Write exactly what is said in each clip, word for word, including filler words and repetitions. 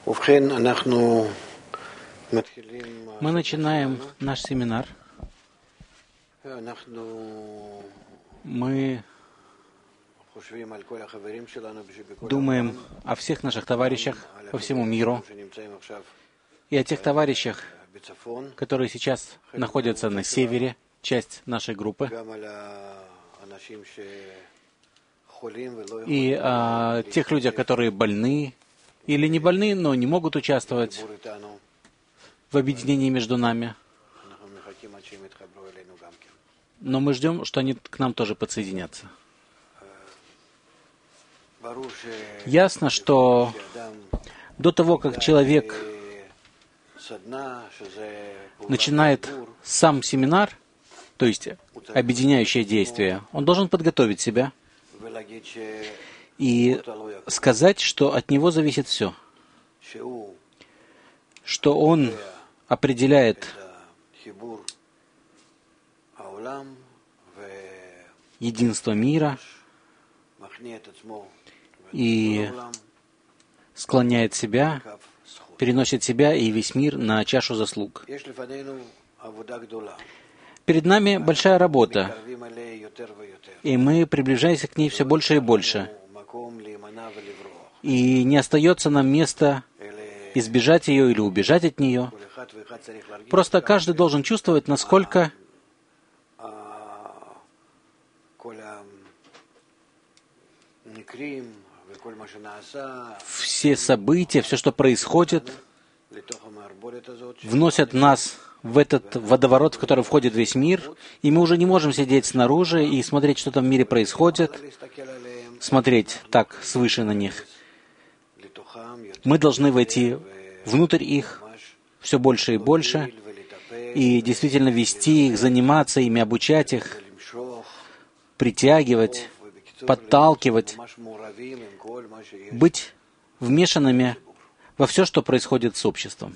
Мы начинаем наш семинар. Мы думаем о всех наших товарищах по всему миру и о тех товарищах, которые сейчас находятся на севере, часть нашей группы, и о тех людях, которые больны или не больны, но не могут участвовать в объединении между нами. Но мы ждем, что они к нам тоже подсоединятся. Ясно, что до того, как человек начинает сам семинар, то есть объединяющее действие, он должен подготовить себя и сказать, что от него зависит все, что он определяет единство мира и склоняет себя, переносит себя и весь мир на чашу заслуг. Перед нами большая работа, и мы приближаемся к ней все больше и больше. И не остается нам места избежать ее или убежать от нее. Просто каждый должен чувствовать, насколько все события, все, что происходит, вносят нас в этот водоворот, в который входит весь мир, и мы уже не можем сидеть снаружи и смотреть, что там в мире происходит, смотреть так свыше на них. Мы должны войти внутрь их все больше и больше, и действительно вести их, заниматься ими, обучать их, притягивать, подталкивать, быть вмешанными во все, что происходит с обществом.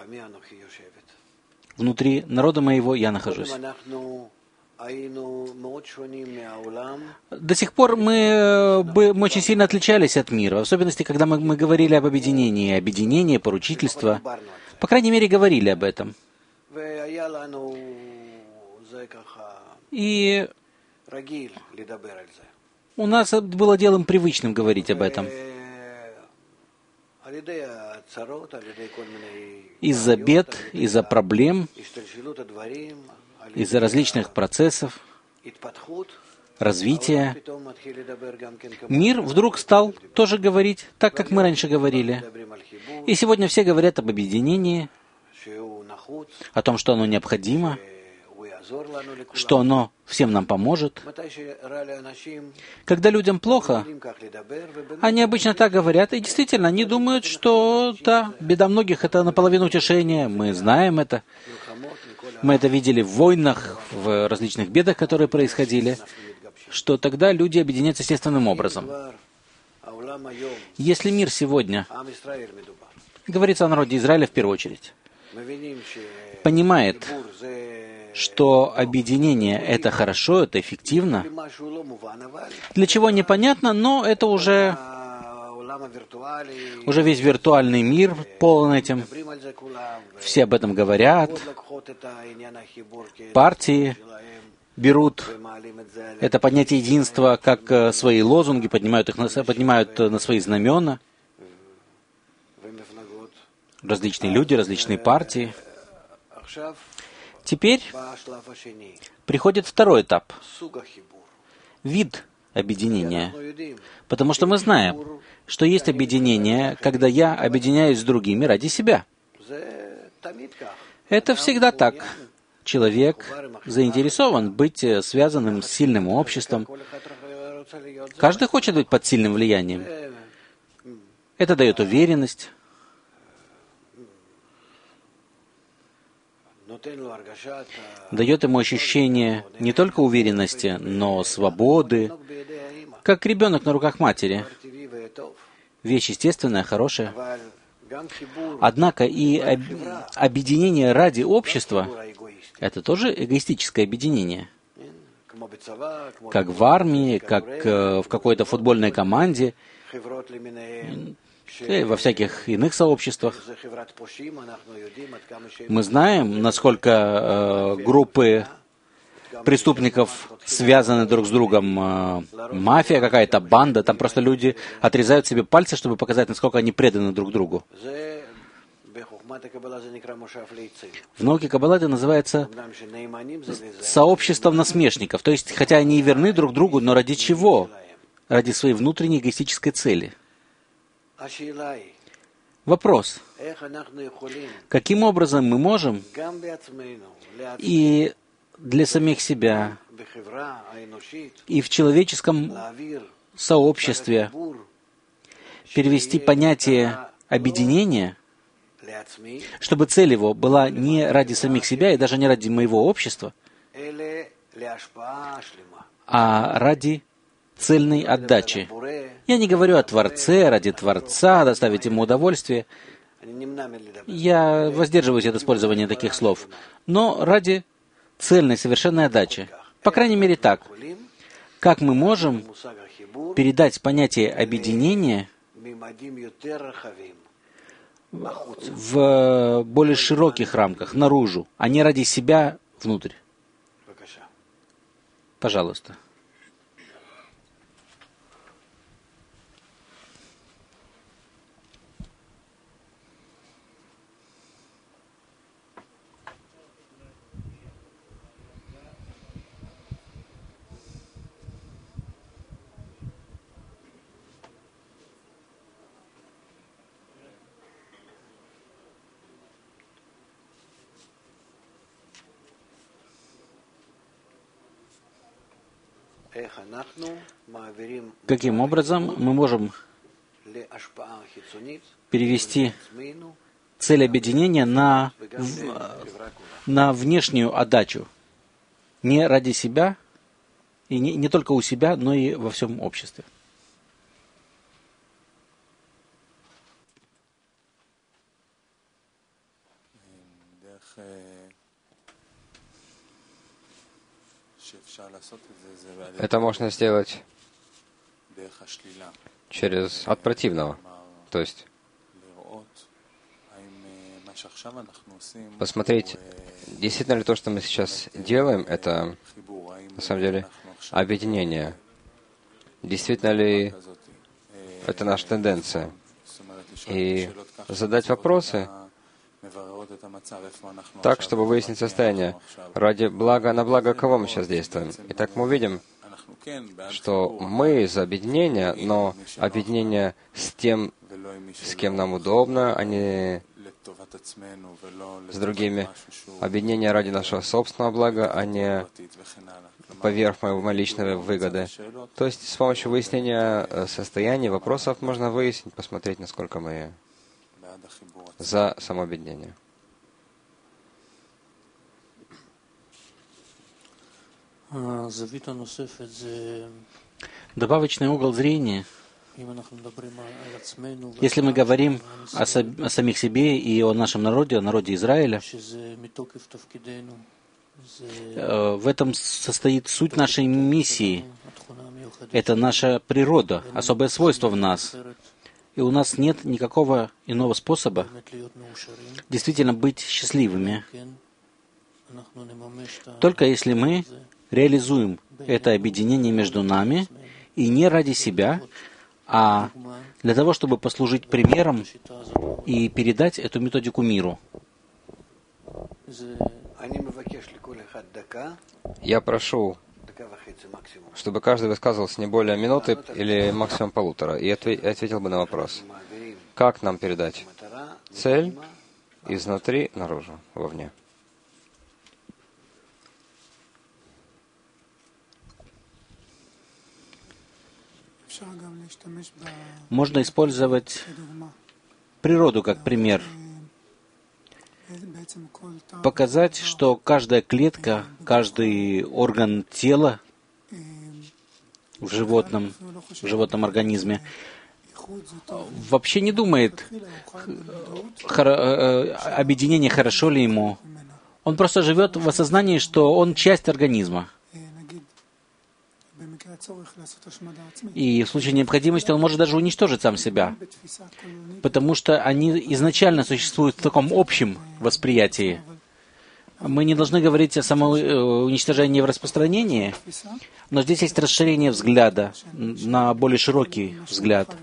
Внутри народа моего я нахожусь. До сих пор мы, мы очень сильно отличались от мира, в особенности, когда мы, мы говорили об объединении. Объединение, поручительство. По крайней мере, говорили об этом. И у нас было делом привычным говорить об этом. Из-за бед, из-за проблем, из-за различных процессов, развития, мир вдруг стал тоже говорить так, как мы раньше говорили. И сегодня все говорят об объединении, о том, что оно необходимо, что оно всем нам поможет. Когда людям плохо, они обычно так говорят, и действительно, они думают, что да, беда многих — это наполовину утешение. Мы знаем это. Мы это видели в войнах, в различных бедах, которые происходили, что тогда люди объединяются естественным образом. Если мир сегодня, говорится о народе Израиля в первую очередь, понимает, что объединение — это хорошо, это эффективно. Для чего непонятно, но это уже, уже весь виртуальный мир полон этим. Все об этом говорят. Партии берут это поднятие единства как свои лозунги, поднимают их на, поднимают на свои знамена. Различные люди, различные партии. Теперь приходит второй этап, вид объединения. Потому что мы знаем, что есть объединение, когда я объединяюсь с другими ради себя. Это всегда так. Человек заинтересован быть связанным с сильным обществом. Каждый хочет быть под сильным влиянием. Это дает уверенность. Дает ему ощущение не только уверенности, но свободы, как ребенок на руках матери. Вещь естественная, хорошая. Однако и об... объединение ради общества — это тоже эгоистическое объединение. Как в армии, как в какой-то футбольной команде. и во всяких иных сообществах. Мы знаем, насколько э, группы преступников связаны друг с другом. Э, мафия какая-то, банда. Там просто люди отрезают себе пальцы, чтобы показать, насколько они преданы друг другу. В науке Каббала это называется сообществом насмешников. То есть, хотя они и верны друг другу, но ради чего? Ради своей внутренней эгоистической цели. Вопрос. Каким образом мы можем и для самих себя, и в человеческом сообществе перевести понятие объединения, чтобы цель его была не ради самих себя и даже не ради моего общества, а ради цельной отдачи. Я не говорю о Творце, ради Творца, доставить ему удовольствие. Я воздерживаюсь от использования таких слов. Но ради цельной, совершенной отдачи. По крайней мере так. Как мы можем передать понятие объединения в более широких рамках, наружу, а не ради себя внутрь? Пожалуйста. Каким образом мы можем перевести цель объединения на, на внешнюю отдачу? Не ради себя, и не, не только у себя, но и во всем обществе. Это можно сделать через от противного. То есть посмотреть, действительно ли то, что мы сейчас делаем, это на самом деле объединение. Действительно ли это наша тенденция? И задать вопросы так, чтобы выяснить состояние. Ради блага, на благо кого мы сейчас действуем? Итак, мы увидим, что мы за объединение, но объединение с тем, с кем нам удобно, а не с другими. Объединение ради нашего собственного блага, а не поверх моей личной выгоды. То есть с помощью выяснения состояния, вопросов можно выяснить, посмотреть, насколько мы за самообъединение. Добавочный угол зрения. Если мы говорим о, о самих себе и о нашем народе, о народе Израиля, в этом состоит суть нашей миссии. Это наша природа, особое свойство в нас. И у нас нет никакого иного способа действительно быть счастливыми. Только если мы реализуем это объединение между нами, и не ради себя, а для того, чтобы послужить примером и передать эту методику миру. Я прошу, чтобы каждый высказывался не более минуты или максимум полутора, и ответил бы на вопрос. Как нам передать цель изнутри наружу, вовне? Можно использовать природу как пример. Показать, что каждая клетка, каждый орган тела в животном, в животном организме вообще не думает, хоро, объединение хорошо ли ему. Он просто живет в осознании, что он часть организма. И в случае необходимости он может даже уничтожить сам себя, потому что они изначально существуют в таком общем восприятии. Мы не должны говорить о самоуничтожении в распространении, но здесь есть расширение взгляда на более широкий взгляд.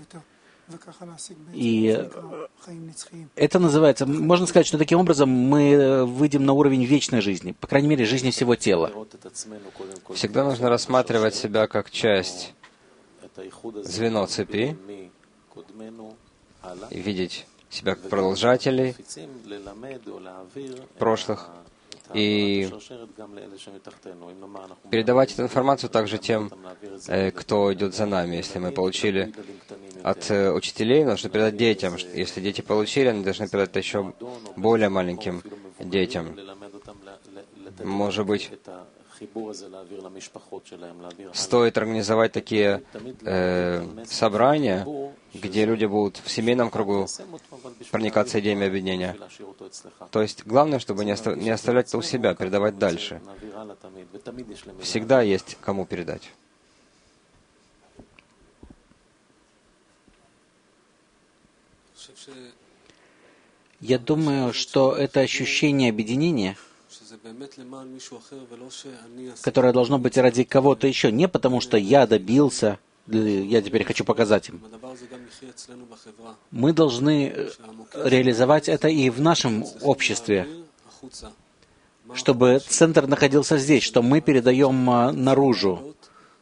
И это называется, можно сказать, что таким образом мы выйдем на уровень вечной жизни, по крайней мере, жизни всего тела. Всегда нужно рассматривать себя как часть, звено цепи, и видеть себя как продолжателей прошлых, и передавать эту информацию также тем, кто идет за нами. Если мы получили от учителей, нужно передать детям. Если дети получили, они должны передать это еще более маленьким детям. Может быть, стоит организовать такие э, собрания, где люди будут в семейном кругу проникаться идеями объединения. То есть главное, чтобы не, оста- не оставлять это у себя, передавать дальше. Всегда есть кому передать. Я думаю, что это ощущение объединения, которое должно быть ради кого-то еще, не потому что я добился, я теперь хочу показать им. Мы должны реализовать это и в нашем обществе, чтобы центр находился здесь, что мы передаем наружу.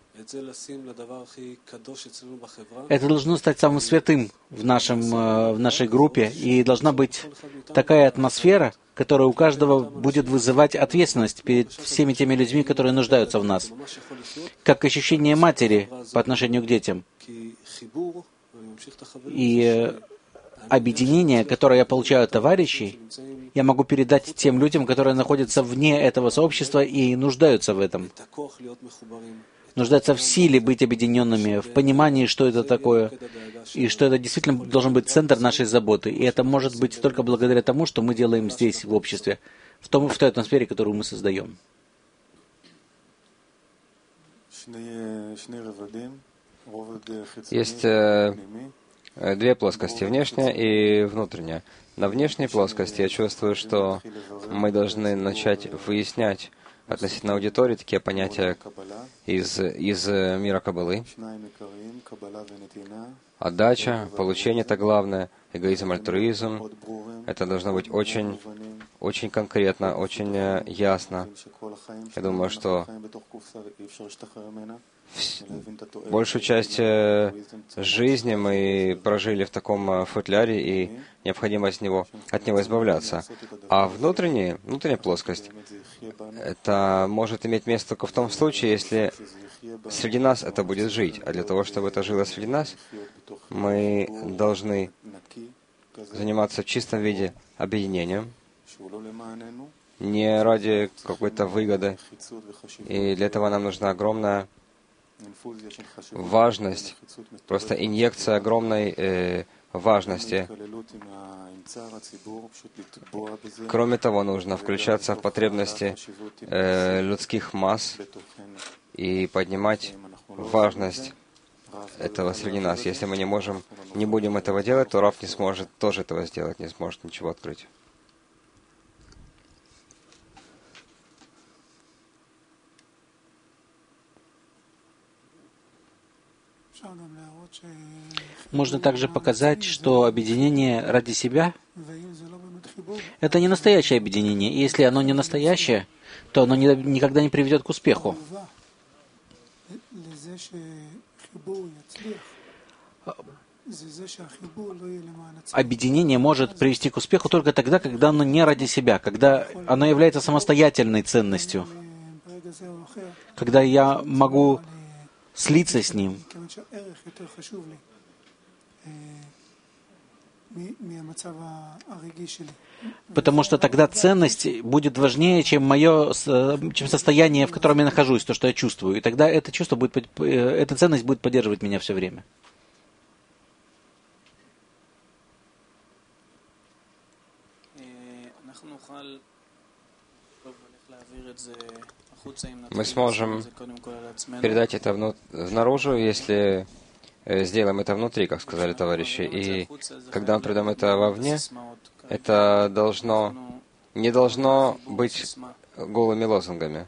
Это должно стать самым святым в, нашем, в нашей группе, и должна быть такая атмосфера, которая у каждого будет вызывать ответственность перед всеми теми людьми, которые нуждаются в нас, как ощущение матери по отношению к детям. И объединение, которое я получаю от товарищей, я могу передать тем людям, которые находятся вне этого сообщества и нуждаются в этом. Нуждаются в силе быть объединенными, в понимании, что это такое, и что это действительно должен быть центр нашей заботы. И это может быть только благодаря тому, что мы делаем здесь, в обществе, в, том, в той атмосфере, которую мы создаем. Есть э, две плоскости, внешняя и внутренняя. На внешней плоскости я чувствую, что мы должны начать выяснять относительно аудитории такие понятия из, из мира Каббалы. Отдача, получение — это главное, эгоизм, альтруизм. Это должно быть очень, очень конкретно, очень ясно. Я думаю, что большую часть жизни мы прожили в таком футляре, и необходимо от него, от него избавляться. А внутренняя, внутренняя плоскость, это может иметь место только в том случае, если среди нас это будет жить. А для того, чтобы это жило среди нас, мы должны заниматься в чистом виде объединением, не ради какой-то выгоды. И для этого нам нужна огромная важность, просто инъекция огромной э, важности. Кроме того, нужно включаться в потребности э, людских масс и поднимать важность этого среди нас. Если мы не можем, не будем этого делать, то Рав не сможет тоже этого сделать, не сможет ничего открыть. Можно также показать, что объединение ради себя — это не настоящее объединение. И если оно не настоящее, то оно не, никогда не приведет к успеху. Объединение может привести к успеху только тогда, когда оно не ради себя, когда оно является самостоятельной ценностью, когда я могу слиться с ним. Потому что тогда ценность будет важнее, чем мое, чем состояние, в котором я нахожусь, то, что я чувствую. И тогда это чувство будет, эта ценность будет поддерживать меня все время. мы сможем передать это вну... наружу, если сделаем это внутри, как сказали товарищи. И когда мы передаем это вовне, это должно не должно быть голыми лозунгами.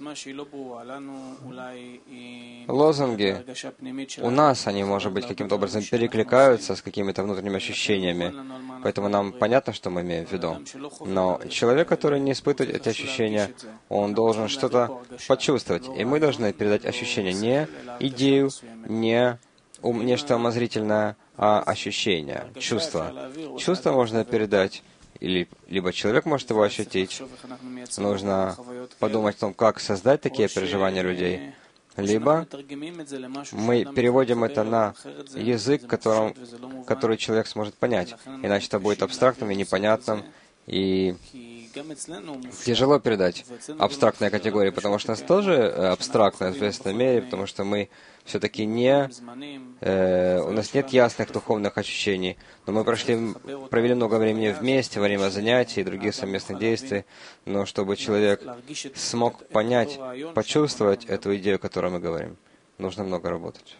Лозунги у нас, они, может быть, каким-то образом перекликаются с какими-то внутренними ощущениями, поэтому нам понятно, что мы имеем в виду. Но человек, который не испытывает эти ощущения, он должен что-то почувствовать, и мы должны передать ощущение, не идею, не ум, нечто умозрительное, а ощущение, чувство. Чувство можно передать, или либо человек может его ощутить. Нужно подумать о том, как создать такие переживания людей. Либо мы переводим это на язык, которым, который человек сможет понять. Иначе это будет абстрактным и непонятным. И тяжело передать абстрактные категории, потому что у нас тоже абстрактно в известной мере, потому что мы все-таки не... Э, у нас нет ясных духовных ощущений, но мы прошли, провели много времени вместе во время занятий и других совместных действий, но чтобы человек смог понять, почувствовать эту идею, о которой мы говорим, нужно много работать.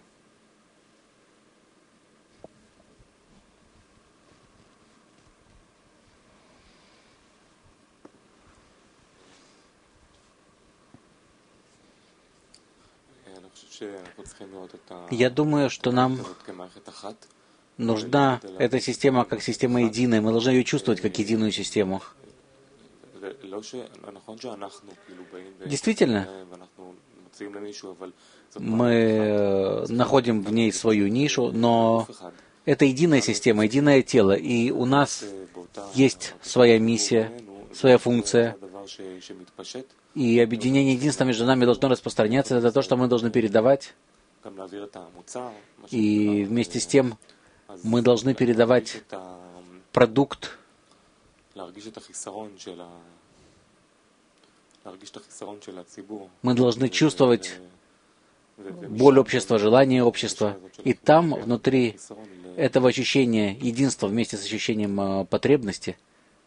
Я думаю, что нам нужна эта система как система единая. Мы должны ее чувствовать как единую систему. Действительно, мы находим в ней свою нишу, но это единая система, единое тело, и у нас есть своя миссия, своя функция. И объединение единства между нами должно распространяться. Это то, что мы должны передавать. И вместе с тем мы должны передавать продукт, мы должны чувствовать боль общества, желание общества. И там, внутри этого ощущения единства вместе с ощущением потребности,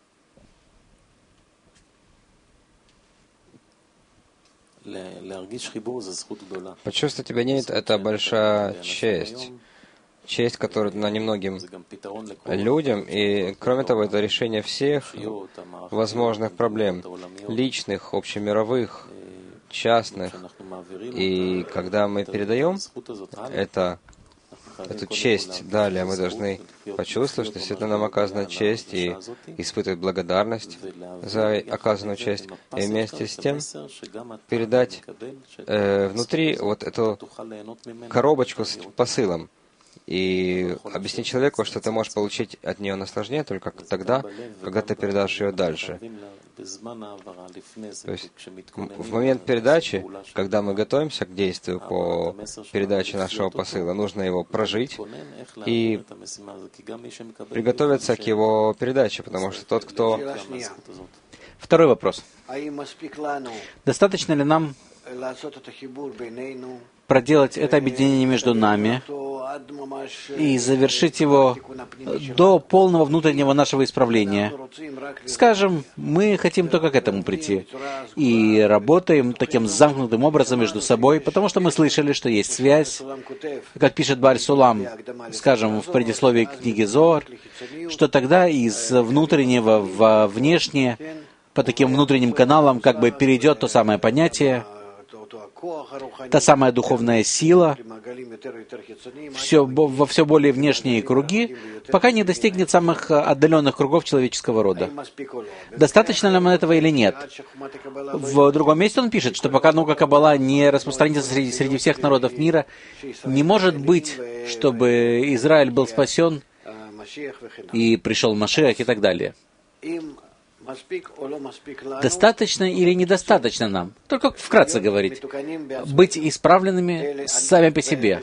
почувствовать тебя нет — это большая честь. Честь, которая дана немногим людям, и, кроме того, это решение всех возможных проблем, личных, общемировых, частных. И когда мы передаем это, эту честь далее, мы должны почувствовать, что действительно нам оказана честь, и испытывать благодарность за оказанную честь, и вместе с тем передать э, внутри вот эту коробочку с посылом, и объяснить человеку, что ты можешь получить от нее наслаждение только тогда, когда ты передашь ее дальше. То есть в момент передачи, когда мы готовимся к действию по передаче нашего посыла, нужно его прожить и приготовиться к его передаче, потому что тот, кто... Второй вопрос. Достаточно ли нам проделать это объединение между нами и завершить его до полного внутреннего нашего исправления? Скажем, мы хотим только к этому прийти и работаем таким замкнутым образом между собой, потому что мы слышали, что есть связь, как пишет Бааль Сулам, скажем, в предисловии к книге Зоар, что тогда из внутреннего во внешнее, по таким внутренним каналам, как бы перейдет то самое понятие, та самая духовная сила все, во все более внешние круги, пока не достигнет самых отдаленных кругов человеческого рода. Достаточно ли нам этого или нет? В другом месте он пишет, что пока наука Каббала не распространится среди, среди всех народов мира, не может быть, чтобы Израиль был спасен и пришел Машиах и так далее. Достаточно или недостаточно нам? Только вкратце говорить. Быть исправленными сами по себе.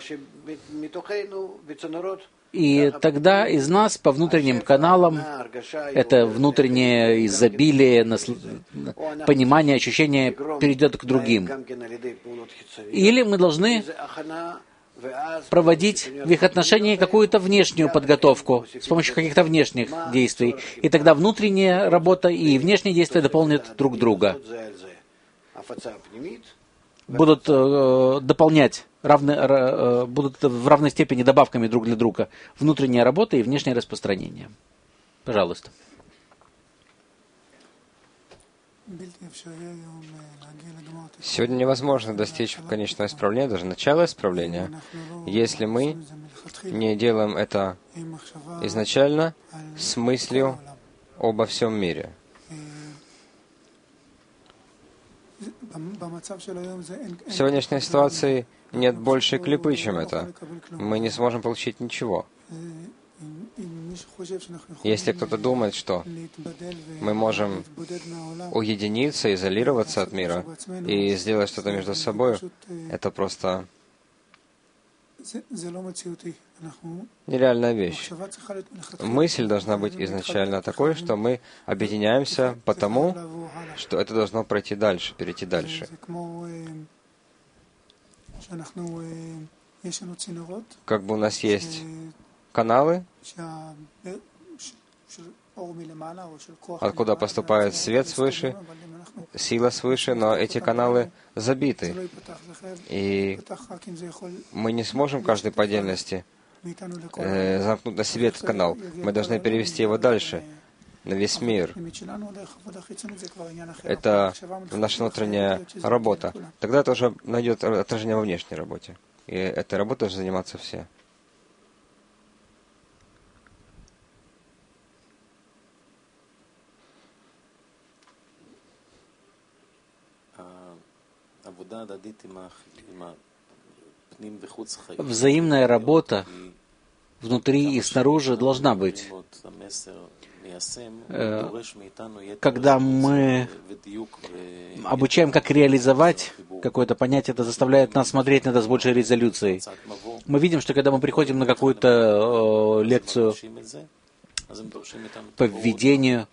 И тогда из нас по внутренним каналам это внутреннее изобилие, насл... понимание, ощущение перейдет к другим. Или мы должны проводить в их отношении какую-то внешнюю подготовку с помощью каких-то внешних действий. И тогда внутренняя работа и внешние действия дополнят друг друга. будут э, дополнять, равны, э, будут в равной степени добавками друг для друга внутренняя работа и внешнее распространение. Пожалуйста. Сегодня невозможно достичь конечного исправления, даже начала исправления, если мы не делаем это изначально с мыслью обо всем мире. В сегодняшней ситуации нет большей клипы, чем это. Мы не сможем получить ничего. Если кто-то думает, что мы можем уединиться, изолироваться от мира и сделать что-то между собой, это просто нереальная вещь. Мысль должна быть изначально такой, что мы объединяемся потому, что это должно пройти дальше, перейти дальше. Как бы у нас есть каналы, откуда поступает свет свыше, сила свыше, но эти каналы забиты. И мы не сможем каждый по отдельности э, замкнуть на себе этот канал. Мы должны перевести его дальше, на весь мир. Это наша внутренняя работа. Тогда это уже найдет отражение во внешней работе. И этой работой должны заниматься все. Взаимная работа внутри и снаружи должна быть. Когда мы обучаем, как реализовать какое-то понятие, это заставляет нас смотреть на это с большей резолюцией. Мы видим, что когда мы приходим на какую-то э, лекцию по введению,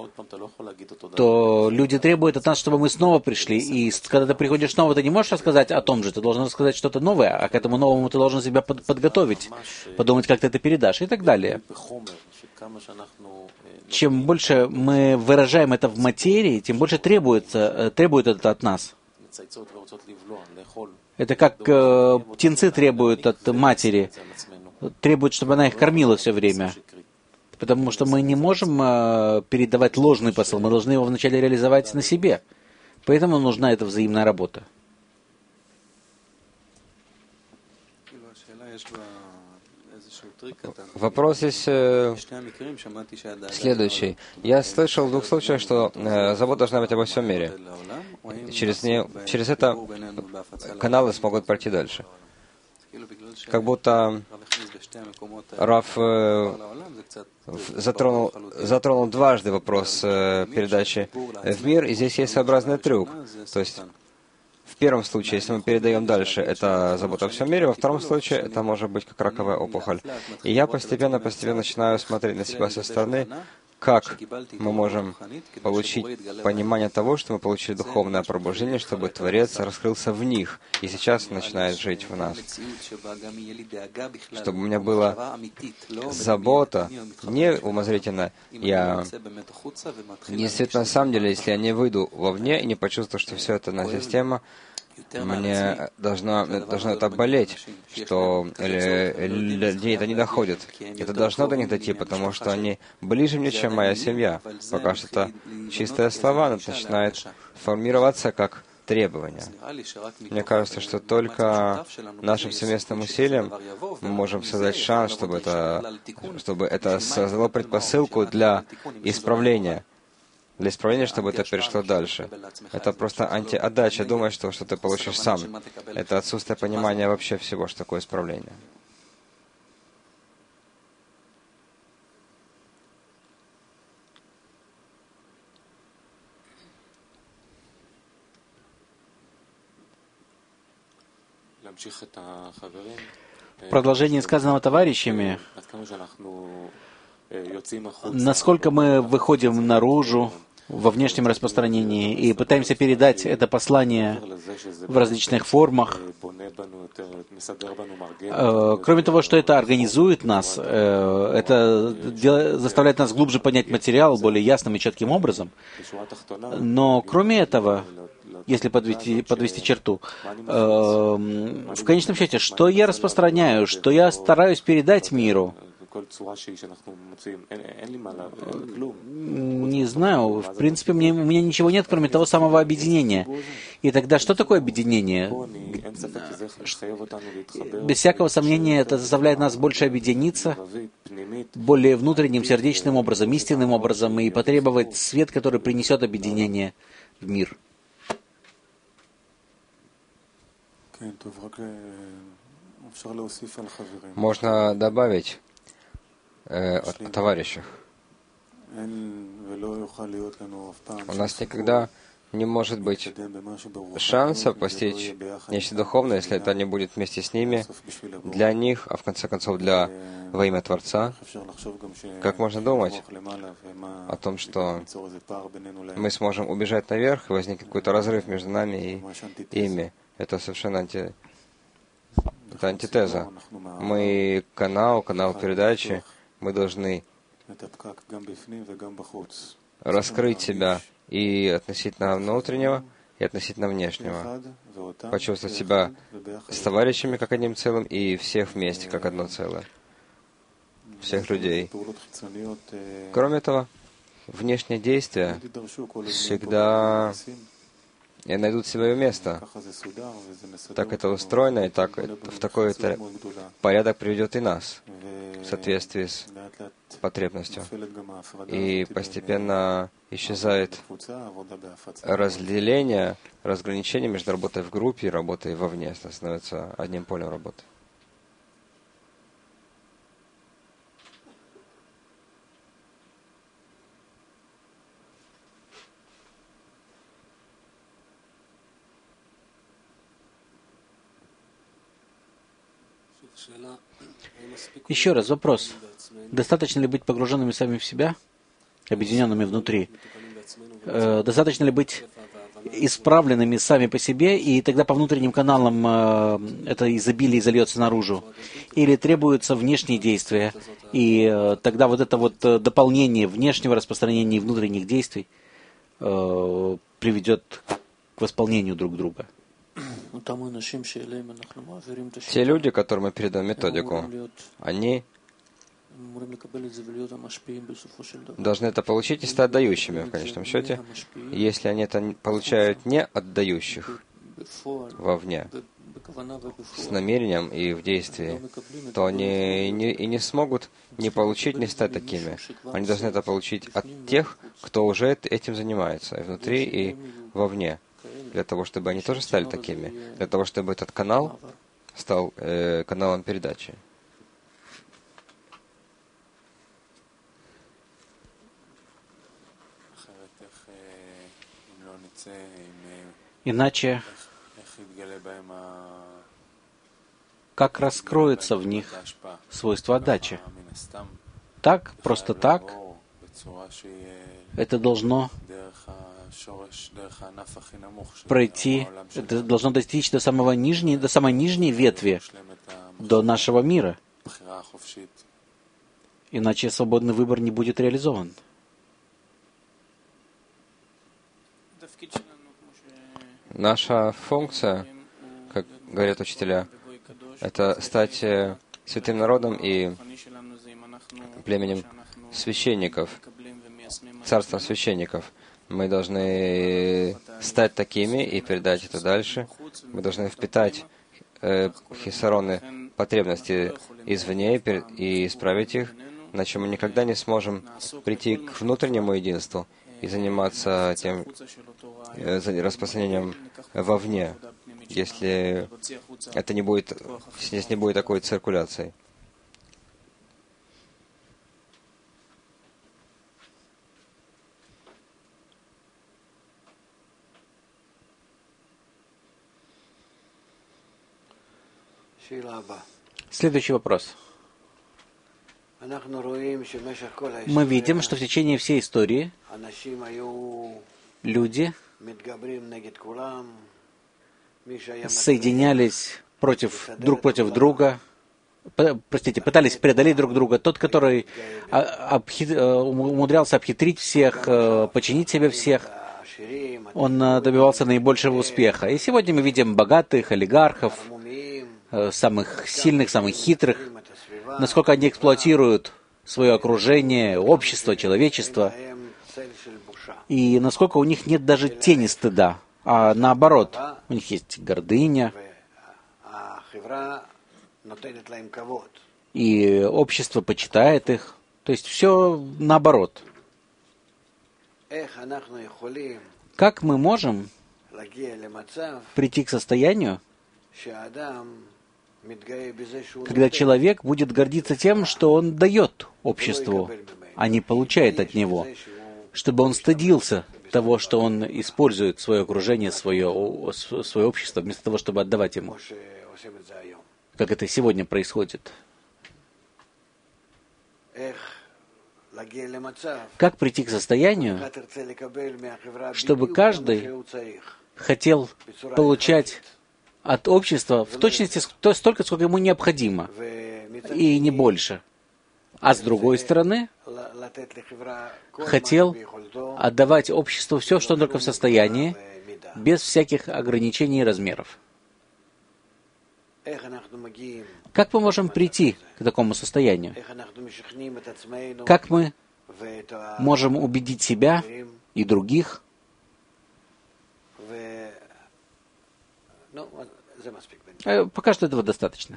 то люди требуют от нас, чтобы мы снова пришли. И когда ты приходишь снова, ты не можешь рассказать о том же, ты должен рассказать что-то новое, а к этому новому ты должен себя под, подготовить, подумать, как ты это передашь и так далее. Чем больше мы выражаем это в материи, тем больше требуется, требует это от нас. Это как э, птенцы требуют от матери, требуют, чтобы она их кормила все время. Потому что мы не можем э, передавать ложный посыл, мы должны его вначале реализовать на себе. Поэтому нужна эта взаимная работа. Вопрос здесь э, следующий. Я слышал в двух случаях, что э, забота должна быть обо всем мире. Через, не, через это каналы смогут пройти дальше. Как будто Рав э, затронул, затронул дважды вопрос э, передачи в мир, и здесь есть своеобразный трюк. То есть, в первом случае, если мы передаем дальше, это забота о всем мире, во втором случае, это может быть как раковая опухоль. И я постепенно-постепенно начинаю смотреть на себя со стороны, как мы можем получить понимание того, что мы получили духовное пробуждение, чтобы Творец раскрылся в них, и сейчас начинает жить в нас. Чтобы у меня была забота, не умозрительно, я не действительно, на самом деле, если я не выйду вовне и не почувствую, что все это одна система, мне должно, должно это болеть, что людей это не доходит. Это должно до них дойти, потому что они ближе мне, чем моя семья. Пока что это чистые слова, но это начинает формироваться как требования. Мне кажется, что только нашим совместным усилием мы можем создать шанс, чтобы это, чтобы это создало предпосылку для исправления. Для исправления, чтобы это перешло дальше. Это просто антиотдача, думая, что, что ты получишь сам. Это отсутствие понимания вообще всего, что такое исправление. В продолжении сказанного товарищами, насколько мы выходим наружу во внешнем распространении и пытаемся передать это послание в различных формах. Кроме того, что это организует нас, это заставляет нас глубже понять материал более ясным и четким образом. Но кроме этого, если подвести, подвести черту. В конечном счете, что я распространяю, что я стараюсь передать миру? Не знаю. В принципе, мне, у меня ничего нет, кроме того самого объединения. И тогда что такое объединение? Без всякого сомнения, это заставляет нас больше объединиться, более внутренним, сердечным образом, истинным образом, и потребовать свет, который принесет объединение в мир. Можно добавить э, о, о товарищах. У нас никогда не может быть шанса постичь нечто духовное, если это не будет вместе с ними, для них, а в конце концов для во имя Творца. Как можно думать о том, что мы сможем убежать наверх, и возникнет какой-то разрыв между нами и ими? Это совершенно анти... это антитеза. Мы канал, канал передачи, мы должны раскрыть себя и относительно внутреннего, и относительно внешнего. Почувствовать себя с товарищами как одним целым и всех вместе как одно целое. Всех людей. Кроме этого, внешние действия всегда найдут свое место. Так это устроено, и так в такой порядок приведет и нас в соответствии с потребностью. И постепенно исчезает разделение, разграничение между работой в группе и работой вовне. Это становится одним полем работы. Еще раз вопрос. Достаточно ли быть погруженными сами в себя, объединенными внутри? Э, достаточно ли быть исправленными сами по себе, и тогда по внутренним каналам э, это изобилие изольется наружу? Или требуются внешние действия, и э, тогда вот это вот дополнение внешнего распространения и внутренних действий э, приведет к восполнению друг друга? Те люди, которым мы передаем методику, они должны это получить и стать дающими в конечном счете. Если они это получают не от дающих вовне, с намерением и в действии, то они не, и не смогут не получить, не стать такими. Они должны это получить от тех, кто уже этим занимается, и внутри, и вовне. Для того, чтобы они тоже стали такими. Для того, чтобы этот канал стал э, каналом передачи. Иначе, как раскроется в них свойство отдачи? Так, просто так, это должно пройти, это должно достичь до самого нижней, до самой нижней ветви, до нашего мира. Иначе свободный выбор не будет реализован. Наша функция, как говорят учителя, это стать святым народом и племенем священников, царством священников. Мы должны стать такими и передать это дальше. Мы должны впитать э, хисароны, потребности извне и исправить их, иначе мы никогда не сможем прийти к внутреннему единству и заниматься тем э, распространением вовне, если это не будет, если не будет такой циркуляции. Следующий вопрос. Мы видим, что в течение всей истории люди соединялись против, друг против друга, простите, пытались преодолеть друг друга. Тот, который обхит, умудрялся обхитрить всех, подчинить себе всех, он добивался наибольшего успеха. И сегодня мы видим богатых, олигархов, самых сильных, самых хитрых, насколько они эксплуатируют свое окружение, общество, человечество, и насколько у них нет даже тени стыда, а наоборот, у них есть гордыня, и общество почитает их, то есть все наоборот. Как мы можем прийти к состоянию, когда человек будет гордиться тем, что он дает обществу, а не получает от него, чтобы он стыдился того, что он использует свое окружение, свое, свое общество, вместо того, чтобы отдавать ему, как это сегодня происходит. Как прийти к состоянию, чтобы каждый хотел получать от общества в точности столько, сколько ему необходимо, и не больше. А с другой стороны, хотел отдавать обществу все, что он только в состоянии, без всяких ограничений и размеров. Как мы можем прийти к такому состоянию? Как мы можем убедить себя и других? Пока что этого достаточно.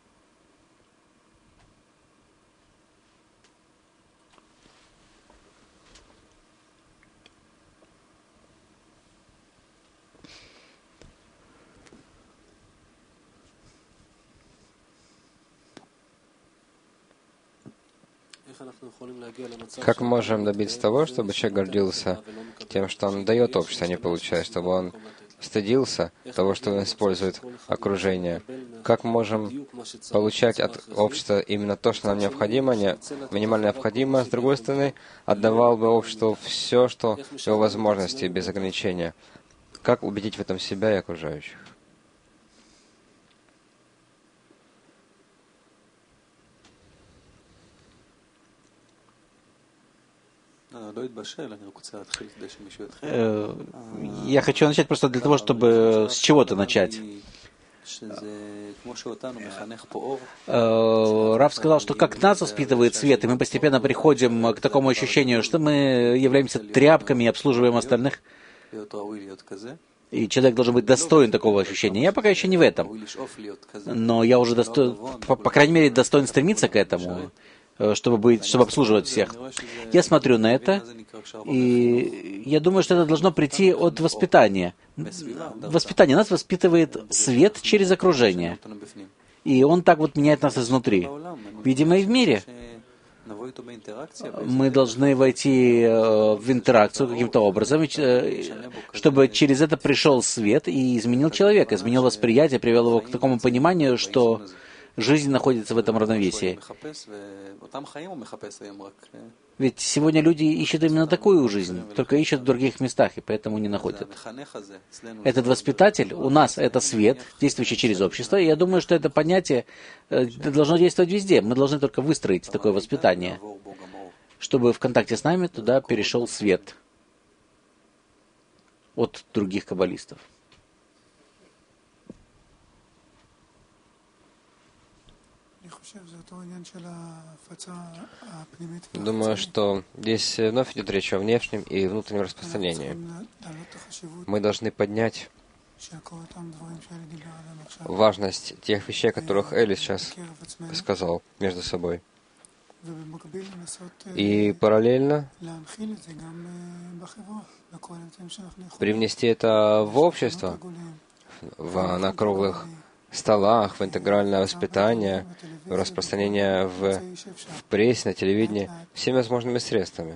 Как мы можем добиться того, чтобы человек гордился тем, что он дает обществу, а не получает, чтобы он стыдился того, что он использует окружение? Как мы можем получать от общества именно то, что нам необходимо, не минимально необходимо, с другой стороны, отдавал бы обществу все, что в его возможности, без ограничения? Как убедить в этом себя и окружающих? Я хочу начать просто для того, чтобы с чего-то начать. Рав сказал, что как нас воспитывает свет, и мы постепенно приходим к такому ощущению, что мы являемся тряпками и обслуживаем остальных. И человек должен быть достоин такого ощущения. Я пока еще не в этом. Но я уже достоин, по, по крайней мере, достоин стремиться к этому, чтобы быть, чтобы обслуживать всех. Я смотрю на это, и я думаю, что это должно прийти от воспитания. Воспитание нас воспитывает свет через окружение. И он так вот меняет нас изнутри. Видимо, и в мире. Мы должны войти в интеракцию каким-то образом, чтобы через это пришел свет и изменил человека, изменил восприятие, привел его к такому пониманию, что жизнь находится в этом равновесии. Ведь сегодня люди ищут именно такую жизнь, только ищут в других местах, и поэтому не находят. Этот воспитатель у нас — это свет, действующий через общество, и я думаю, что это понятие должно действовать везде. Мы должны только выстроить такое воспитание, чтобы в контакте с нами туда перешел свет от других каббалистов. Думаю, что здесь вновь идет речь о внешнем и внутреннем распространении. Мы должны поднять важность тех вещей, о которых Эли сейчас сказал между собой. И параллельно привнести это в общество, в, на круглых столах, в интегральное воспитание, в распространение в, в прессе, на телевидении, всеми возможными средствами.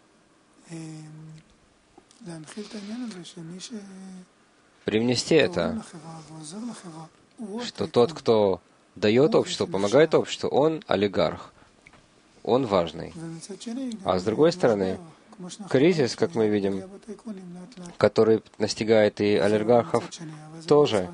Привнести это, что тот, кто дает обществу, помогает обществу, он олигарх, он важный. А с другой стороны, кризис, как мы видим, который настигает и олигархов, тоже.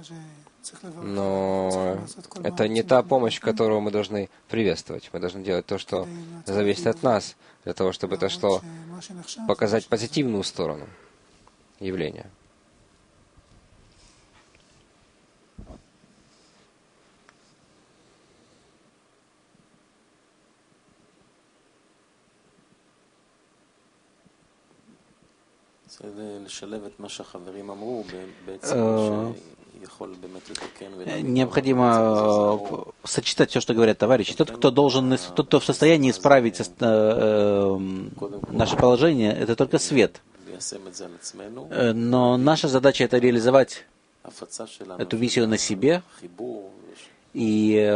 Но это не та помощь, которую мы должны приветствовать. Мы должны делать то, что зависит от нас, для того, чтобы это шло показать позитивную сторону. явления. Необходимо сочетать все, что говорят товарищи. Тот, кто должен, тот, кто в состоянии исправить наше положение, это только свет. Но наша задача это реализовать эту миссию на себе и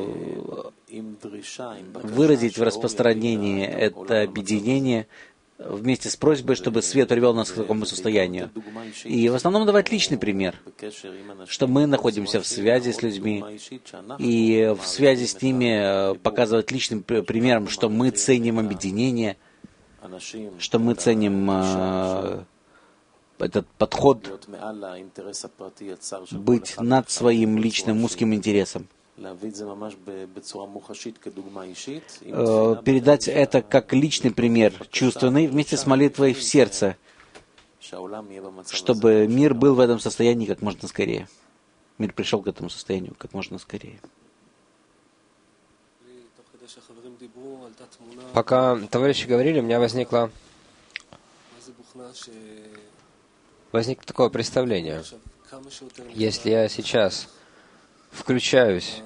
выразить в распространении это объединение вместе с просьбой, чтобы свет привел нас к такому состоянию. И в основном давать личный пример, что мы находимся в связи с людьми, и в связи с ними показывать личным примером, что мы ценим объединение, что мы ценим э, этот подход быть над своим личным узким интересом. Передать это как личный пример, чувственный, вместе с молитвой в сердце, чтобы мир был в этом состоянии как можно скорее. Мир пришел к этому состоянию как можно скорее. Пока товарищи говорили, у меня возникло, возникло такое представление. Если я сейчас включаюсь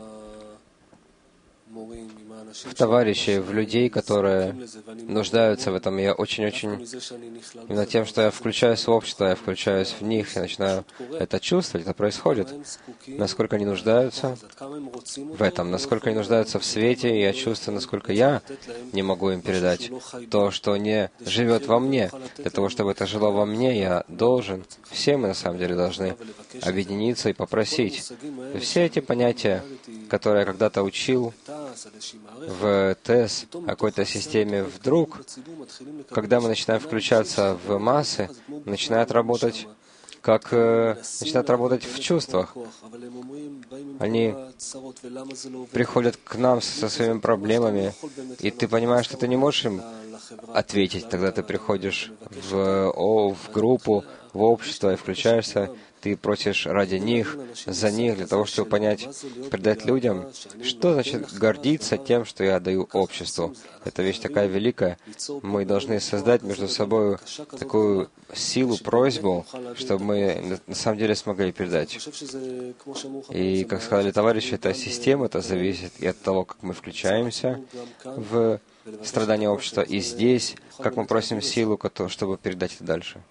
в товарищей, в людей, которые нуждаются в этом. Я очень-очень... Именно тем, что я включаюсь в общество, я включаюсь в них, я начинаю это чувствовать, это происходит. Насколько они нуждаются в этом, насколько они нуждаются в свете, и я чувствую, насколько я не могу им передать то, что не живет во мне. Для того, чтобы это жило во мне, я должен, все мы на самом деле должны объединиться и попросить. И все эти понятия, которые я когда-то учил в ТЭС, какой-то системе, вдруг, когда мы начинаем включаться в массы, начинают работать как э, начинают работать в чувствах. Они приходят к нам со своими проблемами, и ты понимаешь, что ты не можешь им ответить. Тогда ты приходишь в, о, в группу, в общество и включаешься. Ты просишь ради них, за них, для того, чтобы понять, передать людям, что значит гордиться тем, что я даю обществу. Это вещь такая великая. Мы должны создать между собой такую силу, просьбу, чтобы мы на самом деле смогли передать. И, как сказали товарищи, эта система, это зависит и от того, как мы включаемся в страдания общества, и здесь, как мы просим силу, чтобы передать это дальше.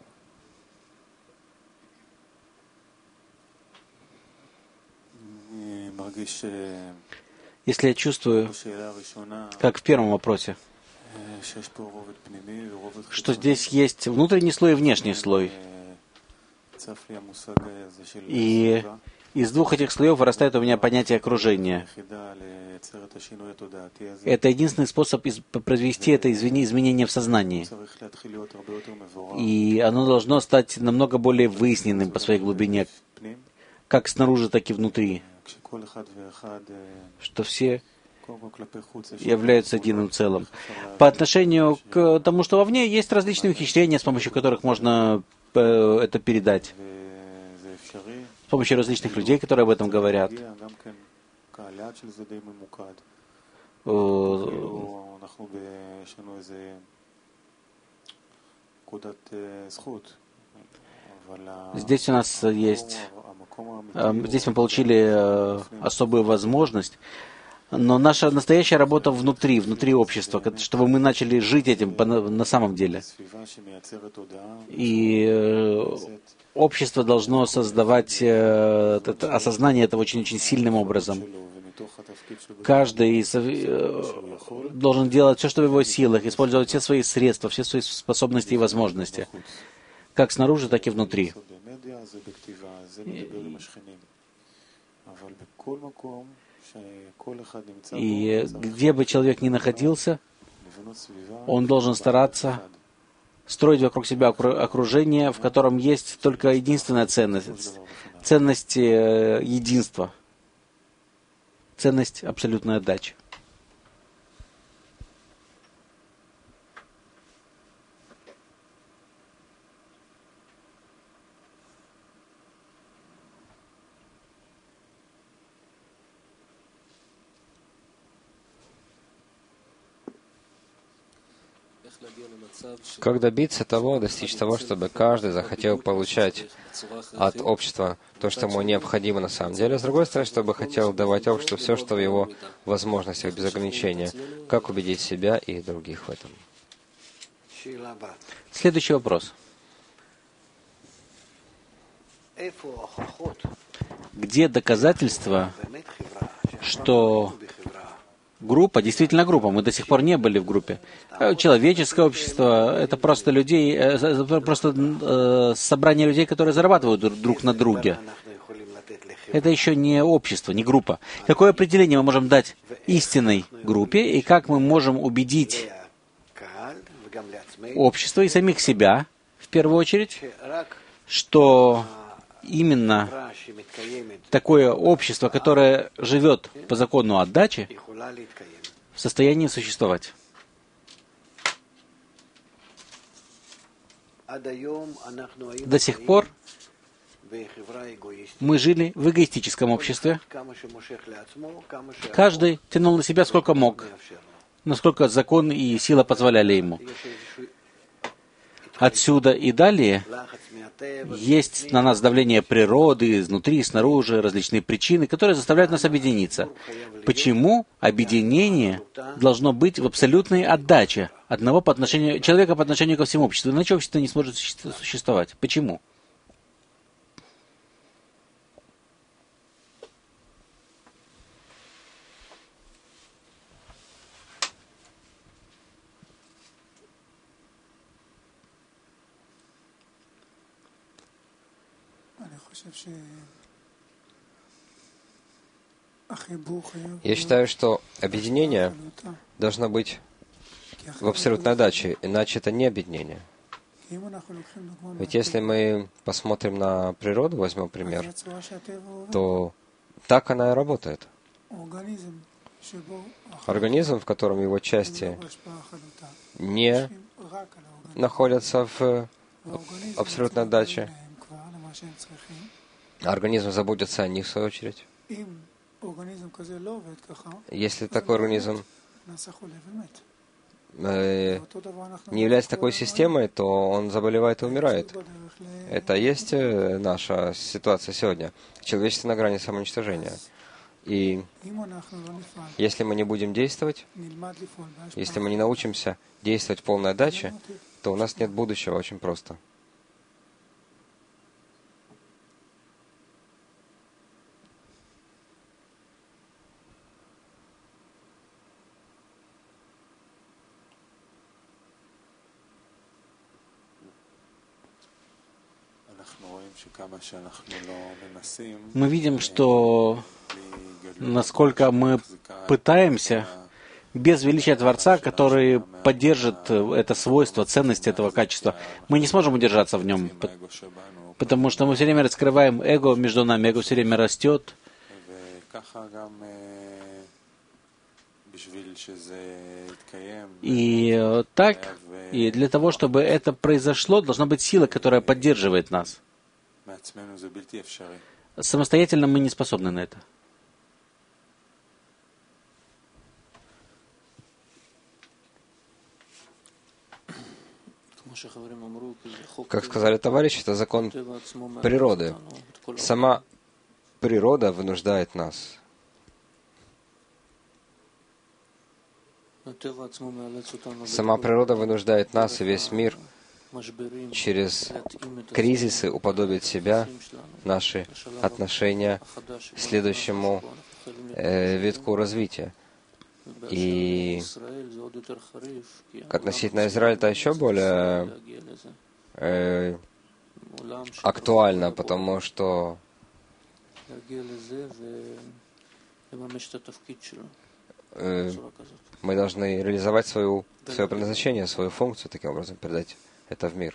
Если я чувствую, как в первом вопросе, что здесь есть внутренний слой и внешний слой, и из двух этих слоев вырастает у меня понятие окружения. Это единственный способ произвести это изменение в сознании. И оно должно стать намного более выясненным по своей глубине, как снаружи, так и внутри. Что все являются единым целым. По отношению к тому, что вовне, есть различные ухищрения, с помощью которых можно это передать. С помощью различных людей, которые об этом говорят. Здесь у нас есть... Здесь мы получили особую возможность, но наша настоящая работа внутри, внутри общества, чтобы мы начали жить этим на самом деле. И общество должно создавать это, осознание этого очень-очень сильным образом. Каждый должен делать все, что в его силах, использовать все свои средства, все свои способности и возможности, как снаружи, так и внутри. И где бы человек ни находился, он должен стараться строить вокруг себя окружение, в котором есть только единственная ценность, ценность единства, ценность абсолютной отдачи. Как добиться того, достичь того, чтобы каждый захотел получать от общества то, что ему необходимо на самом деле, с другой стороны, чтобы хотел давать обществу все, что в его возможностях, без ограничения. Как убедить себя и других в этом? Следующий вопрос. Где доказательства, что группа, действительно группа, мы до сих пор не были в группе. Человеческое общество — это просто людей, просто э, собрание людей, которые зарабатывают друг на друге. Это еще не общество, не группа. Какое определение мы можем дать истинной группе, и как мы можем убедить общество и самих себя, в первую очередь, что именно такое общество, которое живет по закону отдачи, в состоянии существовать. До сих пор мы жили в эгоистическом обществе. Каждый тянул на себя сколько мог, насколько закон и сила позволяли ему. Отсюда и далее есть на нас давление природы, изнутри, снаружи, различные причины, которые заставляют нас объединиться. Почему объединение должно быть в абсолютной отдаче одного по отношению, человека по отношению ко всему обществу? Иначе общество не сможет существовать. Почему? Я считаю, что объединение должно быть в абсолютной отдаче, иначе это не объединение. Ведь если мы посмотрим на природу, возьмем пример, то так она и работает. Организм, в котором его части не находятся в абсолютной отдаче, организм заботится о них, в свою очередь. Если такой организм э, не является такой системой, то он заболевает и умирает. Это есть наша ситуация сегодня. Человечество на грани самоуничтожения. И если мы не будем действовать, если мы не научимся действовать в полной отдаче, то у нас нет будущего, очень просто. Мы видим, что насколько мы пытаемся, без величия Творца, который поддержит это свойство, ценность этого качества, мы не сможем удержаться в нем, потому что мы все время раскрываем эго между нами, эго все время растет. И так, и для того, чтобы это произошло, должна быть сила, которая поддерживает нас. Самостоятельно мы не способны на это. Как сказали товарищи, это закон природы. Сама природа вынуждает нас. Сама природа вынуждает нас и весь мир через кризисы уподобить себя, наши отношения следующему э, витку развития. И относительно Израиля это еще более э, актуально, потому что э, мы должны реализовать свою, свое предназначение, свою функцию, таким образом передать это в мир.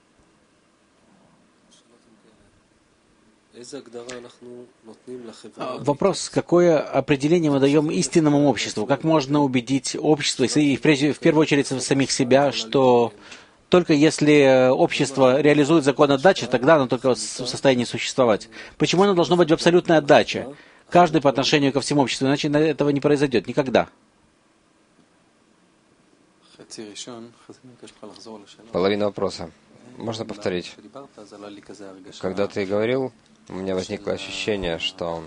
Вопрос, какое определение мы даем истинному обществу? Как можно убедить общество, и в первую очередь самих себя, что только если общество реализует закон отдачи, тогда оно только в состоянии существовать? Почему оно должно быть в абсолютной отдаче? Каждый по отношению ко всему обществу, иначе этого не произойдет никогда. Половина вопроса. Можно повторить? Когда ты говорил, у меня возникло ощущение, что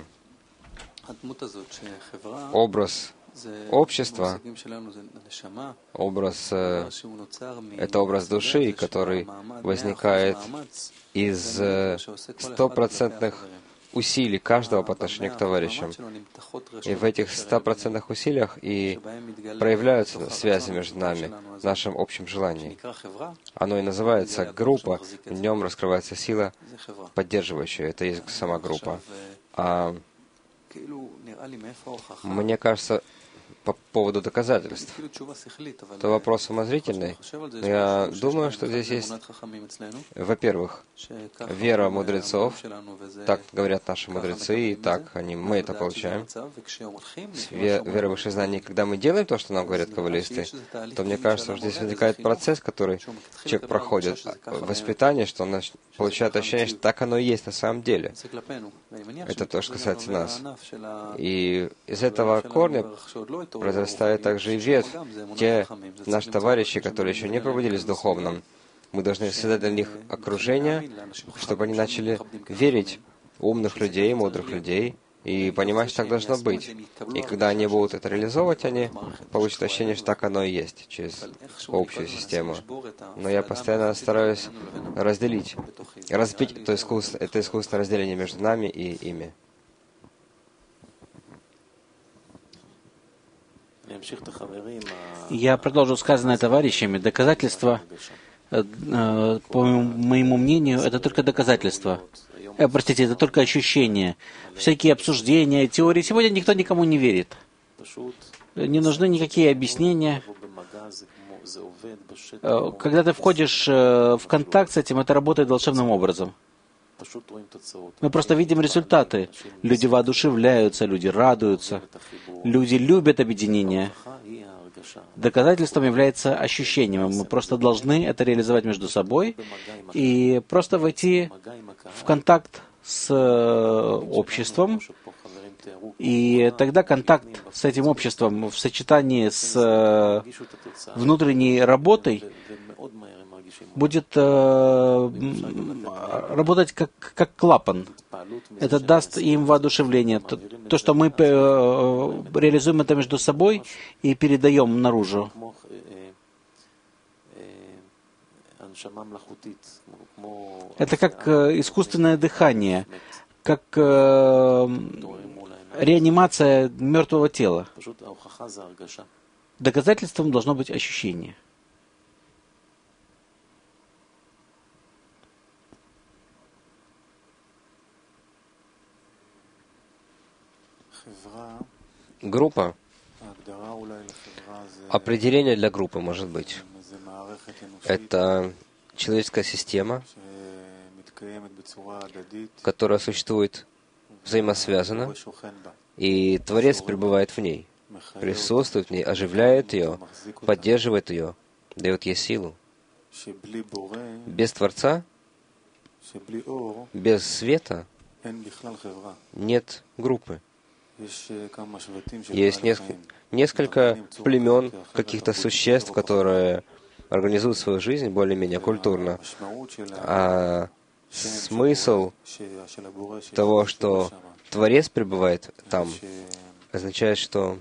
образ общества, образ, э, это образ души, который возникает из стопроцентных усилий каждого по отношению к товарищам. И в этих стопроцентных усилиях и проявляются связи между нами, в нашем общем желании. Оно и называется группа, в нем раскрывается сила поддерживающая. Это и есть сама группа. А мне кажется, по поводу доказательств, это вопрос умозрительный. Я думаю, что здесь есть, во-первых, вера мудрецов, так говорят наши мудрецы, и так они, мы это получаем. Вера в высшее знание. Когда мы делаем то, что нам говорят каббалисты, то мне кажется, что здесь возникает процесс, который человек проходит, воспитание, что он получает ощущение, что так оно и есть на самом деле. Это то, что касается нас. И из этого корня произрастает также и ветвь. Те наши товарищи, которые еще не пробудились в духовном, мы должны создать для них окружение, чтобы они начали верить в умных людей, мудрых людей, и понимать, что так должно быть. И когда они будут это реализовывать, они получат ощущение, что так оно и есть, через общую систему. Но я постоянно стараюсь разделить, разбить это искусство, это искусственное разделение между нами и ими. Я продолжу сказанное товарищами. Доказательства, э, э, по моему мнению, это только доказательства. Э, простите, это только ощущения. Всякие обсуждения, теории. Сегодня никто никому не верит. Не нужны никакие объяснения. Э, когда ты входишь э, в контакт с этим, это работает волшебным образом. Мы просто видим результаты. Люди воодушевляются, люди радуются, люди любят объединение. Доказательством является ощущением. Мы просто должны это реализовать между собой и просто войти в контакт с обществом. И тогда контакт с этим обществом в сочетании с внутренней работой будет э, работать как, как клапан. Это даст им воодушевление. То, то что мы э, реализуем это между собой и передаем наружу. Это как э, искусственное дыхание, как э, реанимация мертвого тела. Доказательством должно быть ощущение. Группа. Определение для группы может быть. Это человеческая система, которая существует взаимосвязанно, и Творец пребывает в ней, присутствует в ней, оживляет ее, поддерживает ее, дает ей силу. Без Творца, без света нет группы. Есть несколько, несколько племен, каких-то существ, которые организуют свою жизнь более-менее культурно. А смысл того, что Творец пребывает там, означает, что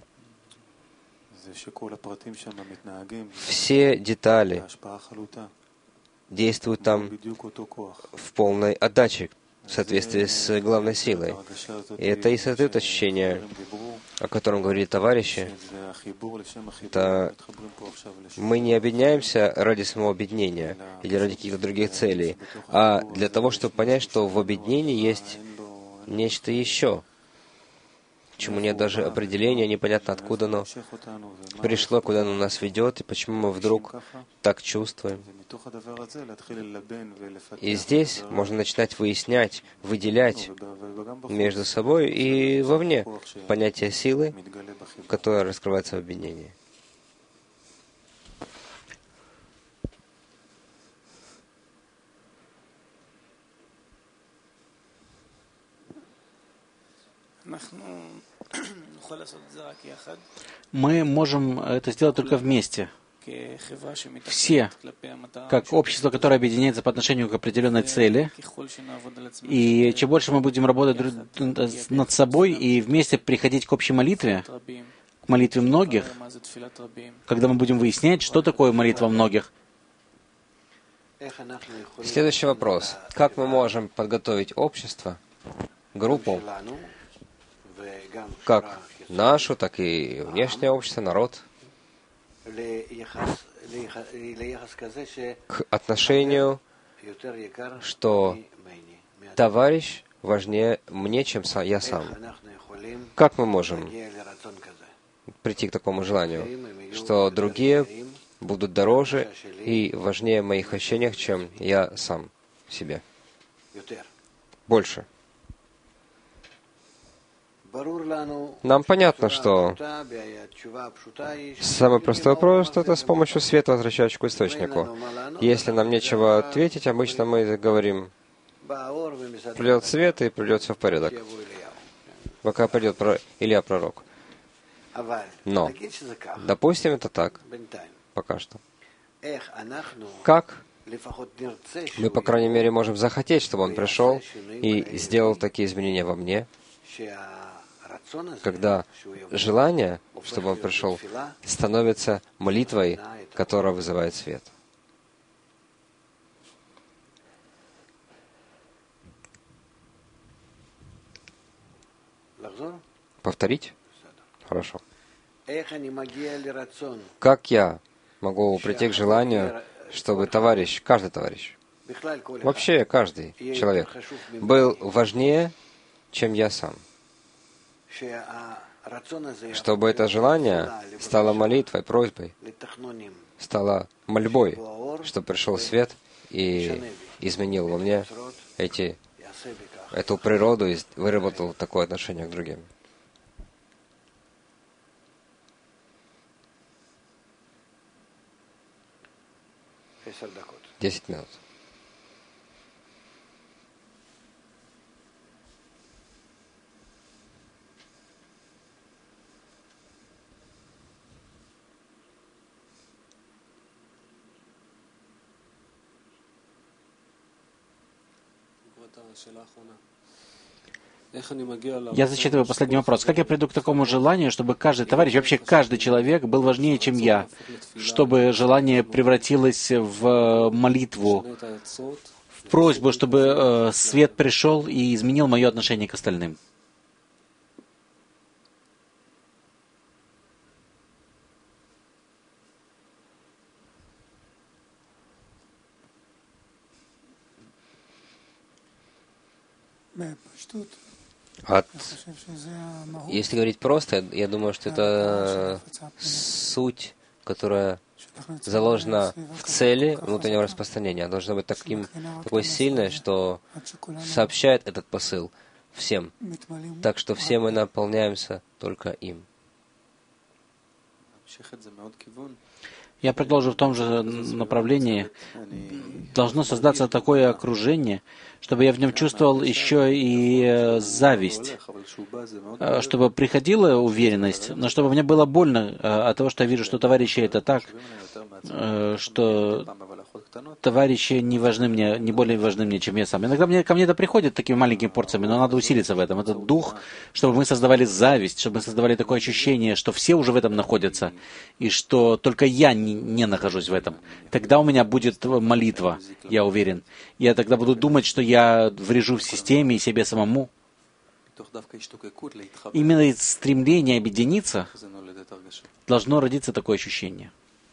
все детали действуют там в полной отдаче, в соответствии с главной силой. И это и создает ощущение, о котором говорили товарищи. Это мы не объединяемся ради самого объединения или ради каких-то других целей, а для того, чтобы понять, что в объединении есть нечто еще, чему нет даже определения, непонятно откуда оно пришло, куда оно нас ведет, и почему мы вдруг так чувствуем. И здесь можно начинать выяснять, выделять между собой и вовне понятие силы, которое раскрывается в объединении. Мы можем это сделать только вместе. все, как общество, которое объединяется по отношению к определенной цели, и чем больше мы будем работать над собой и вместе приходить к общей молитве, к молитве многих, когда мы будем выяснять, что такое молитва многих. Следующий вопрос. Как мы можем подготовить общество, группу, как нашу, так и внешнее общество, народ, к отношению, что товарищ важнее мне, чем я сам? Как мы можем прийти к такому желанию, что другие будут дороже и важнее в моих ощущениях, чем я сам себе? Больше. Нам понятно, что самый простой вопрос — это с помощью света возвращающего к источнику. Если нам нечего ответить, обычно мы говорим: придет свет, и придет все в порядок, пока придет Илья пророк. Но, допустим, это так, пока что. Как мы, по крайней мере, можем захотеть, чтобы он пришел и сделал такие изменения во мне, когда желание, чтобы он пришел, становится молитвой, которая вызывает свет? Повторить? Хорошо. Как я могу прийти к желанию, чтобы товарищ, каждый товарищ, вообще каждый человек, был важнее, чем я сам? Чтобы это желание стало молитвой, просьбой, стало мольбой, чтобы пришел свет и изменил во мне эти, эту природу и выработал такое отношение к другим. Десять минут. Я зачитываю последний вопрос. Как я приду к такому желанию, чтобы каждый товарищ, вообще каждый человек был важнее, чем я? Чтобы желание превратилось в молитву, в просьбу, чтобы э, свет пришел и изменил мое отношение к остальным? От... Если говорить просто, я думаю, что это суть, которая заложена в цели внутреннего распространения. Она должна быть таким, такой сильной, что сообщает этот посыл всем, так что все мы наполняемся только им. Я продолжу в том же направлении. Должно создаться такое окружение, чтобы я в нем чувствовал еще и зависть, чтобы приходила уверенность, но чтобы мне было больно от того, что я вижу, что товарищи это так, что товарищи не важны мне, не более важны мне, чем я сам. Иногда мне, ко мне это приходит такими маленькими порциями, но надо усилиться в этом. Этот дух, чтобы мы создавали зависть, чтобы мы создавали такое ощущение, что все уже в этом находятся, и что только я не, не нахожусь в этом. Тогда у меня будет молитва, я уверен. Я тогда буду думать, что я врежу в системе и себе самому. Именно из стремления объединиться должно родиться такое ощущение.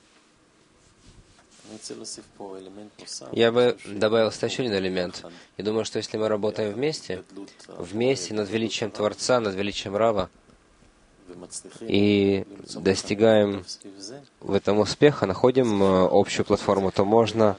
Я бы добавил еще один элемент. Я думаю, что если мы работаем вместе, вместе над величием Творца, над величием Рава, и достигаем в этом успеха, находим общую платформу, то можно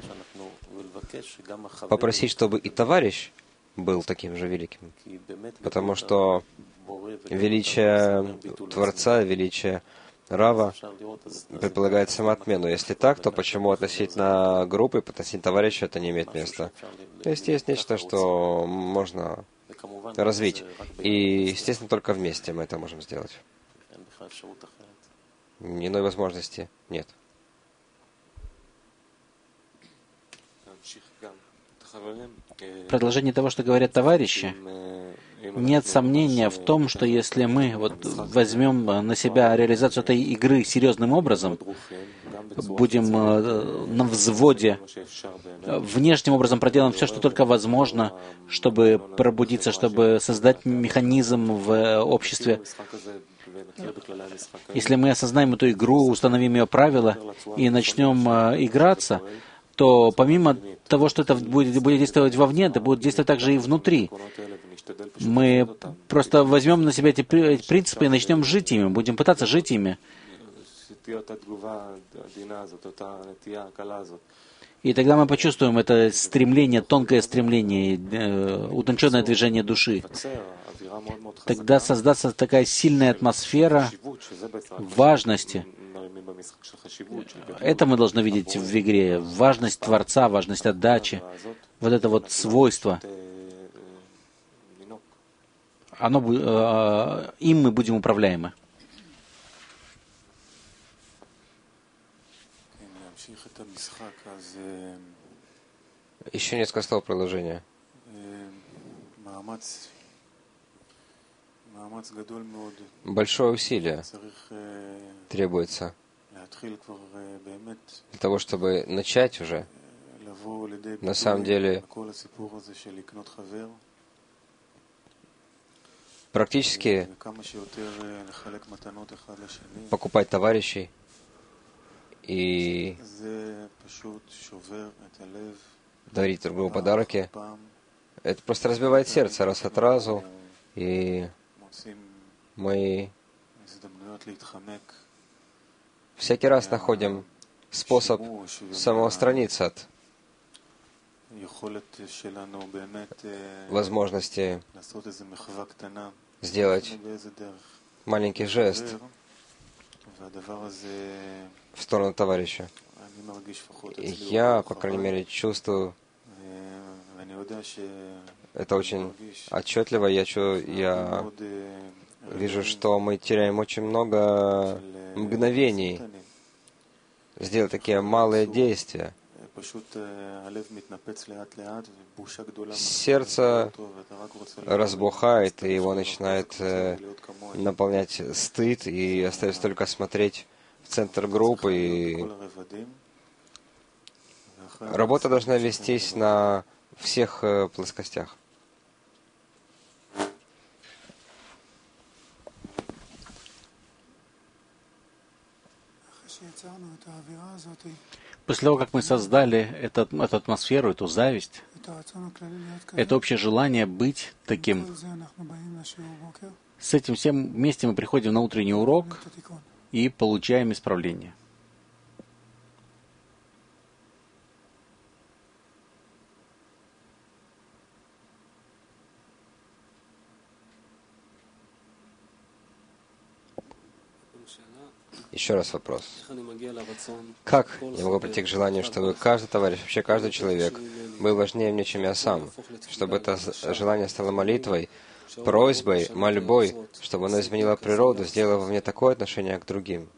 попросить, чтобы и товарищ был таким же великим. Потому что величие Творца, величие Рава предполагает самоотмену. Если так, то почему относительно группы, относительно товарища это не имеет места? То есть есть нечто, что можно развить. И, естественно, только вместе мы это можем сделать. Иной возможности нет. продолжение того, что говорят товарищи, нет сомнения в том, что если мы вот возьмем на себя реализацию этой игры серьезным образом, будем на взводе, внешним образом проделаем все, что только возможно, чтобы пробудиться, чтобы создать механизм в обществе. Если мы осознаем эту игру, установим ее правила и начнем играться, то помимо того, что это будет, будет действовать вовне, это будет действовать также и внутри. Мы просто возьмем на себя эти принципы и начнем жить ими, будем пытаться жить ими. И тогда мы почувствуем это стремление, тонкое стремление, утонченное движение души. Тогда создастся такая сильная атмосфера важности. Это мы должны видеть в игре. Важность Творца, важность отдачи. Вот это вот свойство. Оно, э, им мы будем управляемы. Еще несколько слов продолжения. Большое усилие требуется для того, чтобы начать уже, на самом деле, практически покупать товарищей и дарить друг другу подарки. Это просто разбивает сердце раз от разу, и мы всякий раз находим способ самоустраниться от возможности сделать маленький жест в сторону товарища. И я, по крайней мере, чувствую это очень отчетливо. Я, чу, я вижу, что мы теряем очень много мгновений сделать такие малые действия. Сердце разбухает, и его начинает э, наполнять стыд, и остается только смотреть в центр группы. И работа должна вестись на всех э, плоскостях. После того, как мы создали этот, эту атмосферу, эту зависть, это общее желание быть таким, с этим всем вместе мы приходим на утренний урок и получаем исправление. Еще раз вопрос. Как я могу прийти к желанию, чтобы каждый товарищ, вообще каждый человек был важнее мне, чем я сам? Чтобы это желание стало молитвой, просьбой, мольбой, чтобы оно изменило природу, сделало во мне такое отношение к другим.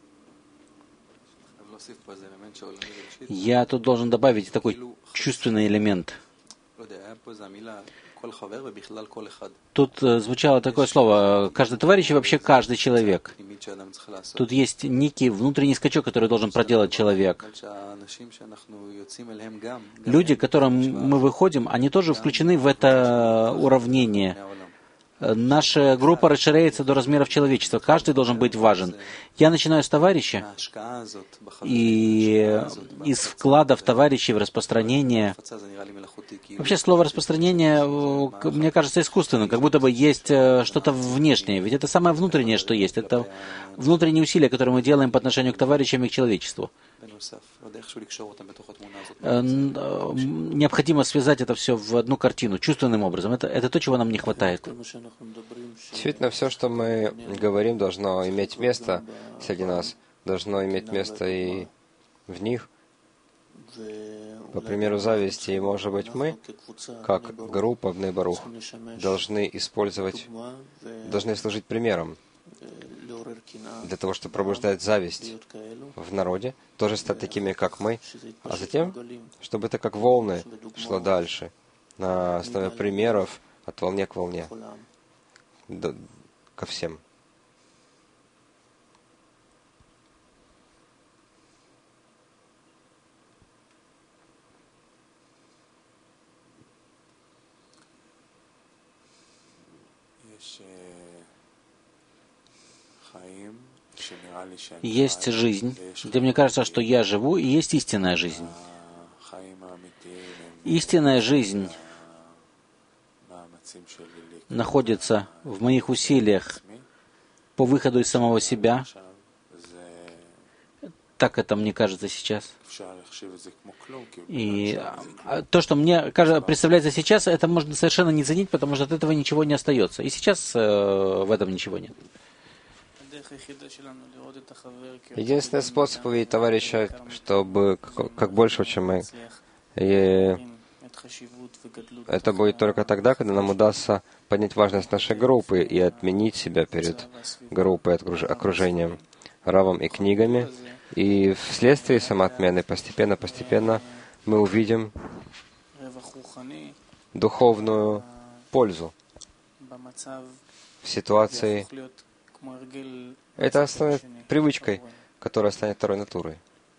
Я тут должен добавить такой чувственный элемент. Тут звучало такое слово «каждый товарищ» и вообще каждый человек. Тут есть некий внутренний скачок, который должен проделать человек. Люди, к которым мы выходим, они тоже включены в это уравнение. Наша группа расширяется до размеров человечества. Каждый должен быть важен. Я начинаю с товарища, и из вкладов товарищей в распространение... Вообще слово «распространение» мне кажется искусственным, как будто бы есть что-то внешнее. Ведь это самое внутреннее, что есть. Это внутренние усилия, которые мы делаем по отношению к товарищам и к человечеству. Необходимо связать это все в одну картину, чувственным образом. Это, это то, чего нам не хватает. Действительно, все, что мы говорим, должно иметь место среди нас, должно иметь место и в них. По примеру зависти, и, может быть, мы, как группа в Бней Барух, должны использовать, должны служить примером. для того, чтобы пробуждать зависть в народе, тоже стать такими, как мы, а затем, чтобы это как волны шло дальше, на основе примеров, от волне к волне, до, ко всем. Есть жизнь, где мне кажется, что я живу, и есть истинная жизнь. Истинная жизнь находится в моих усилиях по выходу из самого себя. Так это мне кажется сейчас. И то, что мне представляется сейчас, это можно совершенно не ценить, потому что от этого ничего не остается. И сейчас э, в этом ничего нет. Единственный способ увидеть товарища, чтобы как больше, чем мы. И это будет только тогда, когда нам удастся поднять важность нашей группы и отменить себя перед группой, окружением, равом и книгами. И вследствие самоотмены постепенно-постепенно мы увидим духовную пользу в ситуации. Это станет привычкой, которая станет второй натурой.